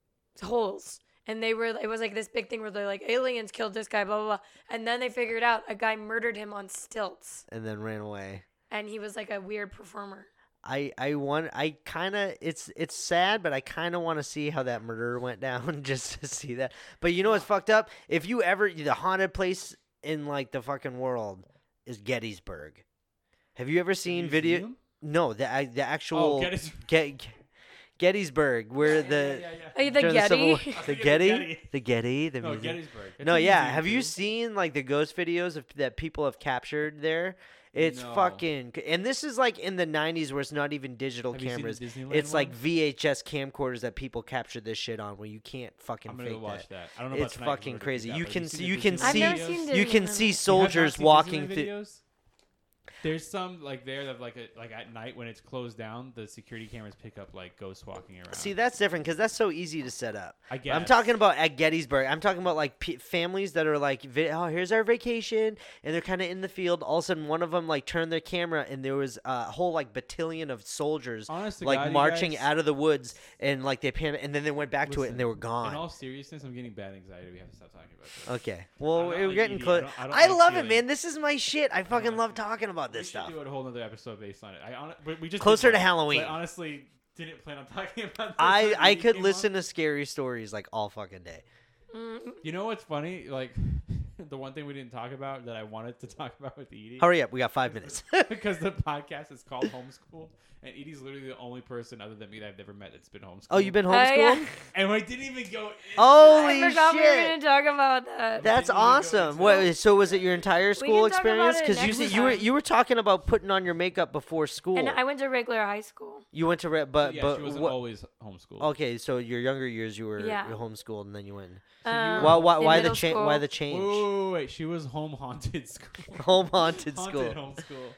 holes, and they were. It was like this big thing where they're like aliens killed this guy, blah blah blah, and then they figured out a guy murdered him on stilts, And then ran away. and he was like a weird performer. I I want I kind of it's it's sad, but I kind of want to see how that murder went down just to see that. But you know what's fucked up? If you ever the haunted place in like the fucking world is Gettysburg. Have you ever seen you video? seen them? No, the ac- the actual Oh, Gettys- Get, Gettysburg, where the yeah, yeah, yeah. Oh, the during the Civil Getty. War- I the think it's Getty, Getty. the Getty, the No, museum. Gettysburg. It's No, a yeah. museum, Have you too. seen like the ghost videos of that people have captured there? It's No. fucking, and this is like in the nineties where it's not even digital Have you seen the cameras. Disneyland It's like one? V H S camcorders that people capture this shit on, where you can't fucking I'm gonna go fake watch that. that. I don't know about It's tonight 'cause fucking we're gonna do crazy. that, You but have can you see- seen you the can Disneyland I've see- never videos? seen You can Disneyland. see You have not soldiers seen walking Disneyland through. videos? There's some like there that like a, like at night when it's closed down, the security cameras pick up like ghosts walking around. See, that's different because that's so easy to set up. I guess I'm talking about at Gettysburg. I'm talking about like p- families that are like, vi- oh, here's our vacation, and they're kind of in the field. All of a sudden, one of them like turned their camera, and there was a whole like battalion of soldiers Honest to like God, you marching guys, out of the woods, and like they pan, and then they went back to it, Listen, and they were In gone. all seriousness, I'm getting bad anxiety. We have to stop talking about this. Okay, well, I'm not we're like getting E D. close. I don't- I don't I like love it, feeling- man. This is my shit. I fucking like love feeling- talking about We this should stuff. do a whole other episode based on it. I hon- we we just Closer did to one, Halloween. So I honestly didn't plan on talking about this. I when I we could came listen on. to scary stories like all fucking day. Mm, You know what's funny? Like the one thing we didn't talk about that I wanted to talk about with Edie. Hurry up, we got five minutes. Because the podcast is called Homeschool, and Edie's literally the only person other than me that I've never met that's been homeschooled. Oh, you've been Oh, homeschooled? yeah. And we didn't even go. Into Holy I forgot we were shit! going to talk about that. That's didn't even go awesome. into What? it. So was it your entire school can talk about experience? it Because you next said you were time. you were talking about putting on your makeup before school. And I went to regular high school. You went to re- but yeah, but she wasn't what? always homeschooled. Okay, so your younger years you were Yeah. you homeschooled and then you went. So you Um, were- Why why in why the middle change? school. Why the Wait, change? wait, wait, wait. She was home haunted school. Home haunted school. Haunted homeschool.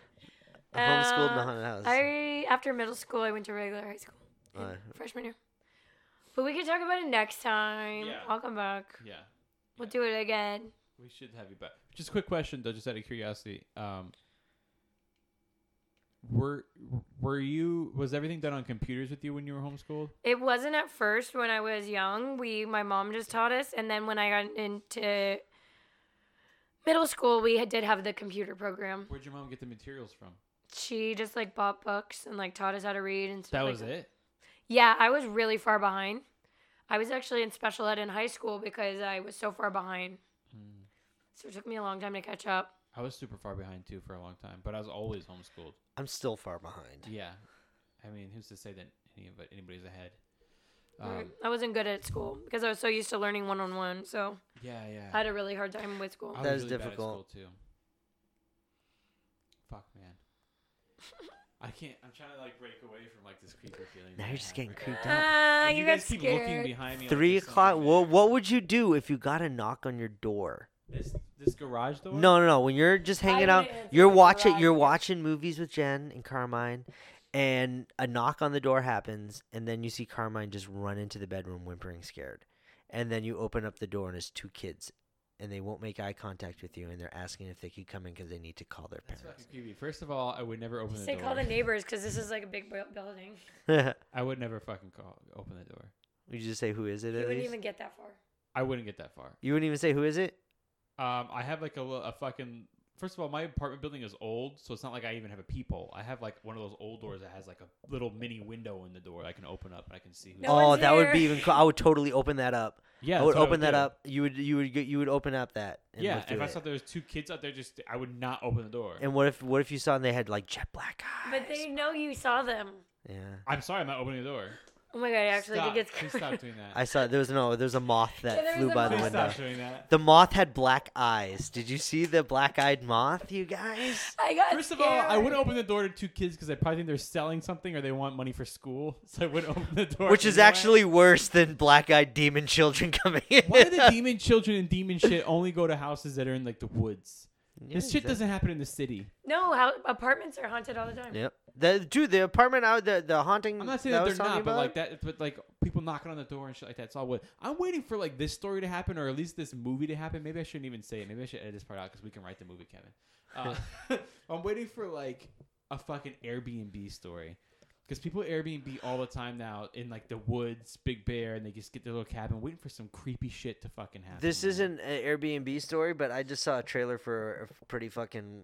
Homeschooled in a Uh, haunted house. I after middle school, I went to regular high school. in Uh, freshman year. But we can talk about it next time. Yeah. I'll come back. Yeah. We'll yeah. do it again. We should have you back. Just a quick question, though, just out of curiosity. Um, were were you was everything done on computers with you when you were homeschooled? It wasn't at first when I was young. We my mom just taught us, and then when I got into middle school, we had, did have the computer program. Where'd your mom get the materials from? She just like bought books and like taught us how to read and stuff. That like was that. it? Yeah, I was really far behind. I was actually in special ed in high school because I was so far behind. Hmm. So it took me a long time to catch up. I was super far behind too for a long time, but I was always homeschooled. I'm still far behind. Yeah, I mean, who's to say that any of it, anybody's ahead? Right. Um, I wasn't good at school because I was so used to learning one on one. So yeah, yeah. I had a really hard time with school. I That was is really bad at difficult. school too. Fuck, man. I can't. I'm trying to like break away from like this creepy feeling. Now that you're I just have getting right creeped now. out. Ah, And you, you got guys keep scared. looking behind me. like Three there's o'clock. something Well, there. what would you do if you got a knock on your door? This this garage door? No, no, no. When you're just hanging wouldn't out, answer you're the watching, garage you're door. watching movies with Jen and Carmine, and a knock on the door happens, and then you see Carmine just run into the bedroom whimpering scared, and then you open up the door and it's two kids, and they won't make eye contact with you, and they're asking if they could come in because they need to call their That's fucking parents. creepy. First of all, I would never open the Say door. call the neighbors because this is like a big bu- building. I would never fucking call open the door. Would you just say who is it? You At wouldn't least even get that far. I wouldn't get that far. you wouldn't even say who is it. Um, I have like a, li- a fucking. First of all, my apartment building is old, so it's not like I even have a peephole. I have like one of those old doors that has like a little mini window in the door I can open up and I can see who. No Oh, one's that would here. be even. Cool. I would totally open that up. Yeah, I would that's what open that do. up. You would, you would, get- you would open up that. And Yeah, look through if I it. saw there was two kids out there, just I would not open the door. And what if, what if you saw and they had like jet black eyes? But they know you saw them. Yeah. I'm sorry, I'm not opening the door. Oh my god, I actually stop. did get Please scared. stop doing that. I saw there was no there was a moth that Yeah, there flew was a by the Please moth. window. stop doing that. The moth had black eyes. Did you see the black-eyed moth, you guys? I got First of all, I scared. wouldn't open the door to two kids because I probably think they're selling something or they want money for school, so I wouldn't open the door. Which is anyway. actually worse than black-eyed demon children coming in. Why do the demon children and demon shit only go to houses that are in like the woods? Yeah, This shit that- doesn't happen in the city. No, how, apartments are haunted all the time. Yep. The dude, the apartment out, the the haunting. I'm not saying that that, I they're was telling you not, but about? like that, but like people knocking on the door and shit like that. It's all what I'm waiting for, like this story to happen, or at least this movie to happen. Maybe I shouldn't even say it. Maybe I should edit this part out because we can write the movie, Kevin. Uh, I'm waiting for like a fucking Airbnb story because people Airbnb all the time now in like the woods, Big Bear, and they just get their little cabin, waiting for some creepy shit to fucking happen. This man. isn't an Airbnb story, but I just saw a trailer for a pretty fucking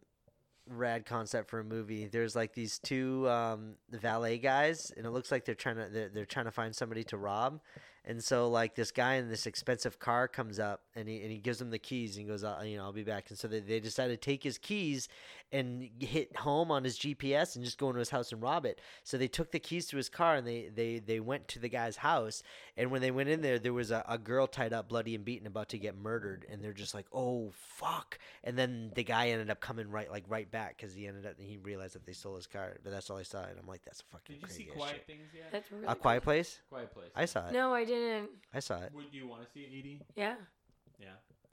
rad concept for a movie. There's like these two um, valet guys, and it looks like they're trying to they're, they're trying to find somebody to rob. And so like this guy in this expensive car comes up, and he and he gives them the keys, and he goes, uh, you know, I'll be back. And so they they decided to take his keys and hit home on his G P S and just go into his house and rob it. So they took the keys to his car, and they they they went to the guy's house. And when they went in there, there was a, a girl tied up, bloody and beaten, about to get murdered. And they're just like, oh fuck. And then the guy ended up coming right like right back because he ended up he realized that they stole his car. But that's all I saw, and I'm like, that's a fucking Did you crazy see ass Quiet shit. Things yet? That's really A Quiet cool. Place? Quiet Place. I saw it. No, I didn't. I saw it. Would you want to see it, Edie? Yeah. Yeah.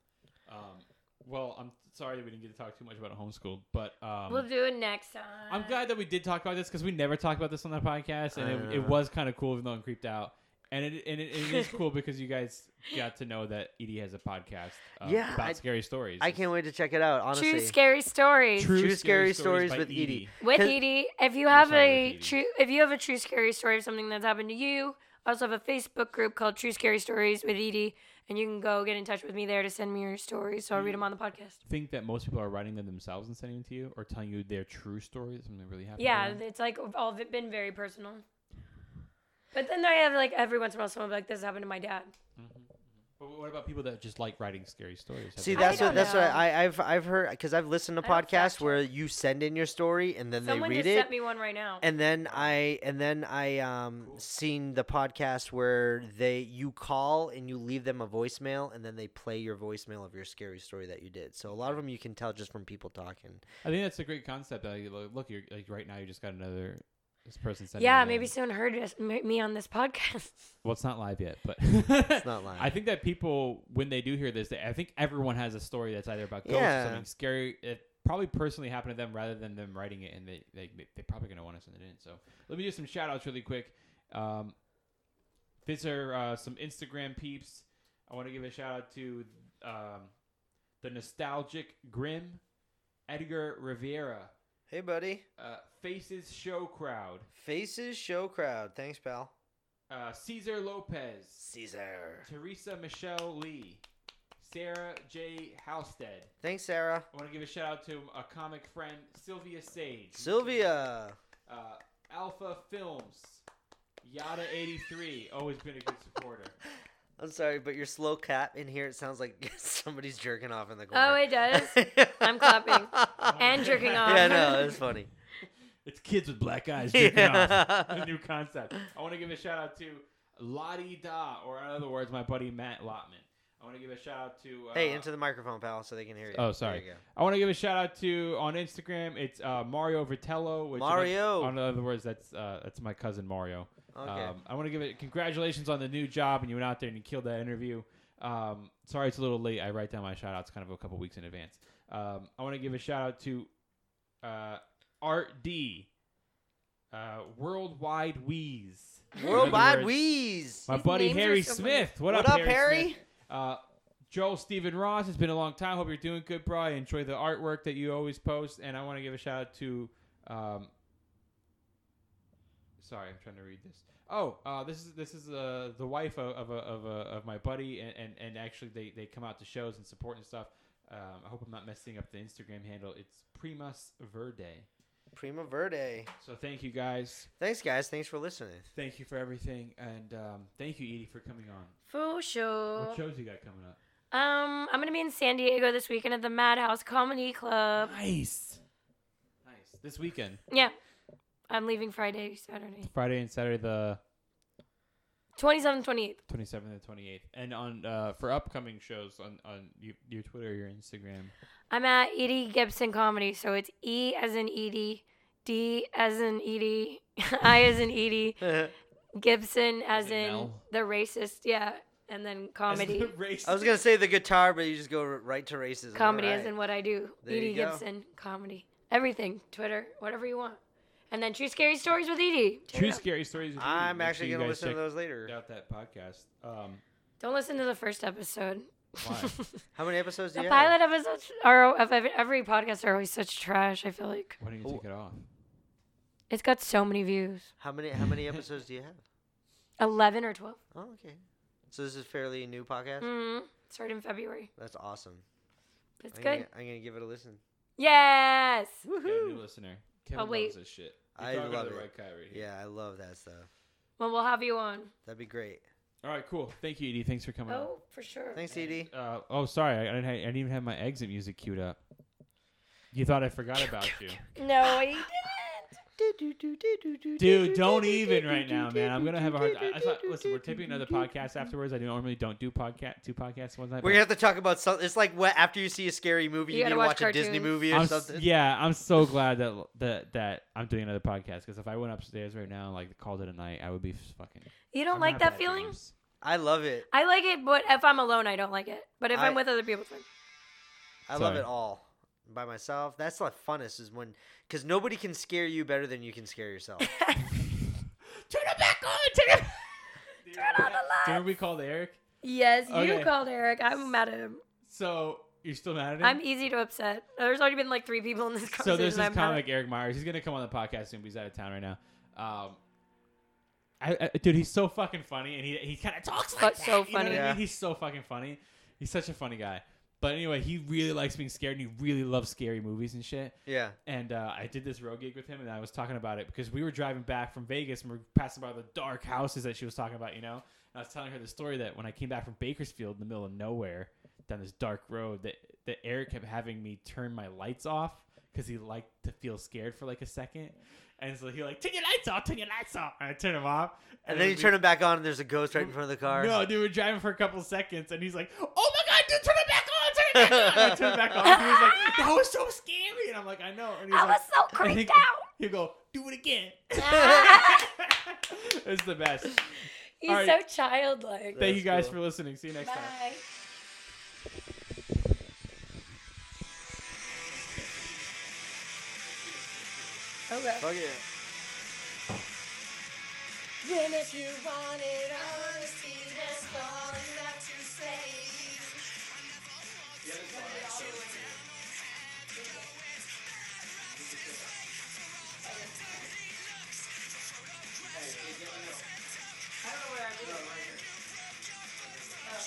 Um. Well, I'm sorry that we didn't get to talk too much about homeschool, but um, We'll do it next time. I'm glad that we did talk about this because we never talked about this on the podcast, and it, it Uh. was kind of cool, even though I'm creeped out. And it and it, it is cool because you guys got to know that Edie has a podcast um, Yeah, about I- scary stories. I can't wait to check it out, honestly. True scary stories. True Scary Stories by with Edie. With 'Cause- Edie, if you have sorry, a with Edie. true, if you have a true scary story of something that's happened to you, I also have a Facebook group called True Scary Stories with Edie, and you can go get in touch with me there to send me your stories, so I'll read them on the podcast. Think that most people are writing them themselves and sending them to you, or telling you their true story, something that really happened. to Yeah, them? it's like all of it been very personal. But then I have like every once in a while someone will be like, "This happened to my dad." But what about people that just like writing scary stories? Have See, they- that's I what don't that's what know. I, I've I've heard because I've listened to I don't fact podcasts where you send in your story and then Someone they read just it, sent me one right now. and then I and then I um seen the podcast where they you call and you leave them a voicemail and then they play your voicemail of your scary story that you did. So a lot of them you can tell just from people talking. I think that's a great concept. Like, look, you're like right now, you just got another this person sending. Yeah, it in. maybe someone heard us- m- me on this podcast. Well, it's not live yet, but It's not live. I think that people, when they do hear this, they, I think everyone has a story that's either about ghosts Yeah. or something scary. It probably personally happened to them rather than them writing it, and they they they probably gonna want to send it in. So let me do some shout outs really quick. Um, these are uh, some Instagram peeps. I want to give a shout out to um, the Nostalgic Grim, Edgar Rivera, Hey, buddy. uh, Faces Show Crowd, Faces Show Crowd. Thanks, pal. uh, Cesar Lopez, Caesar. Teresa Michelle Lee, Sarah J. Halstead. Thanks, Sarah. I want to give a shout out to a comic friend, Sylvia Sage. Sylvia. Uh, Alpha Films, Yada eighty-three, always been a good supporter. I'm sorry, but your slow clap in here, it sounds like somebody's jerking off in the Oh, corner. it does. I'm clapping and jerking off. Yeah, no, it's funny. It's kids with black eyes jerking off. Yeah. A new concept. I want to give a shout out to Lottie Da, or in other words, my buddy Matt Lotman. I want to give a shout out to. Uh, Hey, into the microphone, pal, so they can hear you. Oh, sorry. There you go. I want to give a shout out to on Instagram. It's uh, Mario Vitello. Which Mario. In other words, that's uh, that's my cousin Mario. Okay. Um, I want to give it congratulations on the new job, and you went out there and you killed that interview. Um, sorry, it's a little late. I write down my shout outs kind of a couple weeks in advance. Um, I want to give a shout out to uh, Art D, uh, Worldwide Wheeze. In other Worldwide words, Wheeze. My These buddy names are Harry so Smith. What, What up, up, Harry? Harry? Smith? Uh, Joel Stephen Ross. It's been a long time. Hope you're doing good, bro. I enjoy the artwork that you always post, and I want to give a shout out to. Um, sorry, I'm trying to read this. Oh, uh, this is this is uh, the wife of of, a, of, a, of my buddy, and, and, and actually they, they come out to shows and support and stuff. Um, I hope I'm not messing up the Instagram handle. It's Primas Verde. Prima Verde. So thank you guys. Thanks, guys. Thanks for listening. Thank you for everything, and um, thank you, Edie, for coming on. For sure. What shows you got coming up? Um, I'm gonna be in San Diego this weekend at the Madhouse Comedy Club. Nice. Nice. This weekend. Yeah, I'm leaving Friday, Saturday, Friday and Saturday, the twenty-seventh, twenty-eighth. twenty-seventh and twenty-eighth. And on uh, for upcoming shows on, on you, your Twitter or your Instagram. I'm at Edie Gibson Comedy, so it's E as in Edie, D as in Edie, I as in Edie, Gibson as in in Mel? the racist, yeah, and then comedy. I was gonna say the guitar, but you just go r- right to racism. Comedy All right. as in what I do. There Edie you go. Gibson Comedy. Everything. Twitter, whatever you want. And then True Scary Stories with Edie. Check True it out. Scary Stories. with I'm Edie. Make actually sure you gonna guys listen to check those later. out that podcast. Um, Don't listen to the first episode. Why? How many episodes do The you have? pilot episodes are of every, every podcast are always such trash. I feel like why don't you take it off? it's got so many views. How many How many episodes do you have? Eleven or twelve. Oh, okay. So this is fairly new podcast. Mm-hmm. Started in February. That's awesome. It's I'm good. Gonna, I'm gonna give it a listen. Yes. Got a new listener. Kevin Oh, wait. loves this shit. You're I talking to love the it. right guy right here. Yeah, I love that stuff. Well, we'll have you on. That'd be great. All right, cool. Thank you, Edie. Thanks for coming on. Oh, for sure. Thanks, Edie. Uh, oh, sorry. I didn't, ha- I didn't even have my exit music queued up. You thought I forgot about you. No, I didn't. Dude, don't even right now, man. I'm gonna have a hard. I, I thought. Listen, we're taping another podcast afterwards. I normally don't do podcast two podcasts one night. We're gonna have to talk about something. It's like what after you see a scary movie, You you, gotta need to watch watch a Disney cartoons. movie or I'm s- something. yeah, I'm so glad that that that I'm doing another podcast because if I went upstairs right now and like called it a night, I would be fucking. You don't I'm like not that bad feeling? dreams. I love it. I like it, but if I'm alone, I don't like it. But if I- I'm with other people, it's fine. I love Sorry. it all by myself. That's the funnest is when because nobody can scare you better than you can scare yourself. Turn it back on. Turn it. Do you Turn remember on the that? Do you remember lights. we called Eric? Yes, you Okay. called Eric. I'm mad at him. So you're still mad at him? I'm easy to upset. There's already been like three people in this So conversation. there's this I'm mad comic Eric Myers. He's gonna come on the podcast soon. But he's out of town right now. Um, I, I dude, he's so fucking funny, and he he kind of talks like But that. so You know what funny. I Yeah. mean? He's so fucking funny. He's such a funny guy. But anyway, he really likes being scared, and he really loves scary movies and shit. yeah. And uh, I did this road gig with him, and I was talking about it because we were driving back from Vegas, and we were passing by the dark houses that she was talking about, you know. And I was telling her the story that when I came back from Bakersfield in the middle of nowhere down this dark road, that, that Eric kept having me turn my lights off because he liked to feel scared for like a second. And so he like, turn your lights off, turn your lights off. And I turn them off. And then you turn it back on, and there's a ghost right in front of the car. No, dude, we're driving for a couple seconds, and he's like, "Oh my god, dude, turn it back on, turn it back on!" And I turn it back on. And he was like, "That was so scary," and I'm like, "I know." And he's I like, was so and creeped he- out. He'll go, "Do it again." It's the best. He's All right. so childlike. Thank you That's guys cool. for listening. See you next time. Bye. Okay. Fuck it. Then if you wanted honesty, that's all you have to say. The other song I chose for you. Hey, hey, get me up. I don't know where I No, right here. Oh.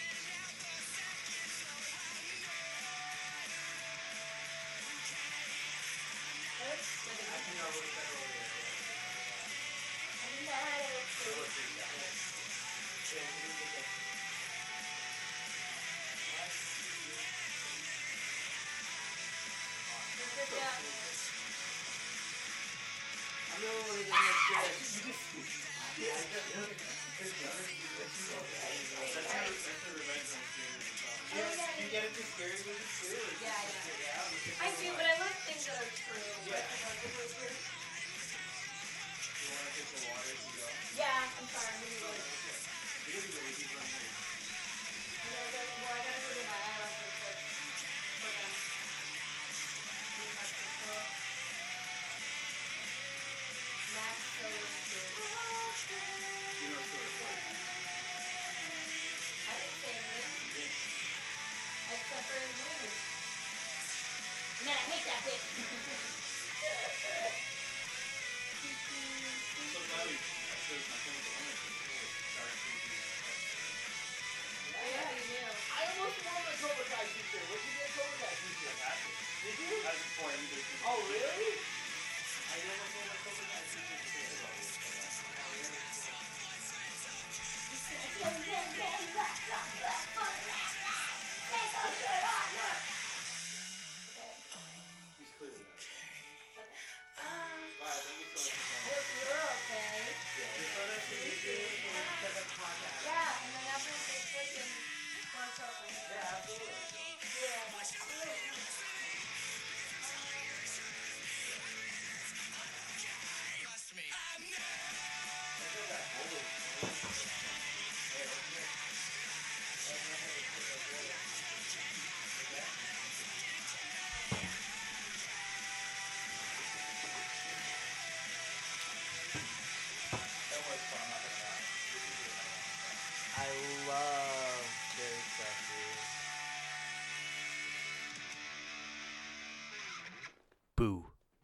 I think I wrote that over there. Yeah. I'm the only one who didn't You get it to scary movies too? Yeah, yeah. I do, but I love things that are true. Yeah. Yeah, You want to take the water to go? I'm sorry. I'm gonna go. You're gonna go with these right here. I gotta go. Well, I gotta go to my eyelashes first. For them. Max so good. You know sort of what? I didn't say anything. Except for his movies. Man, I hate that bitch.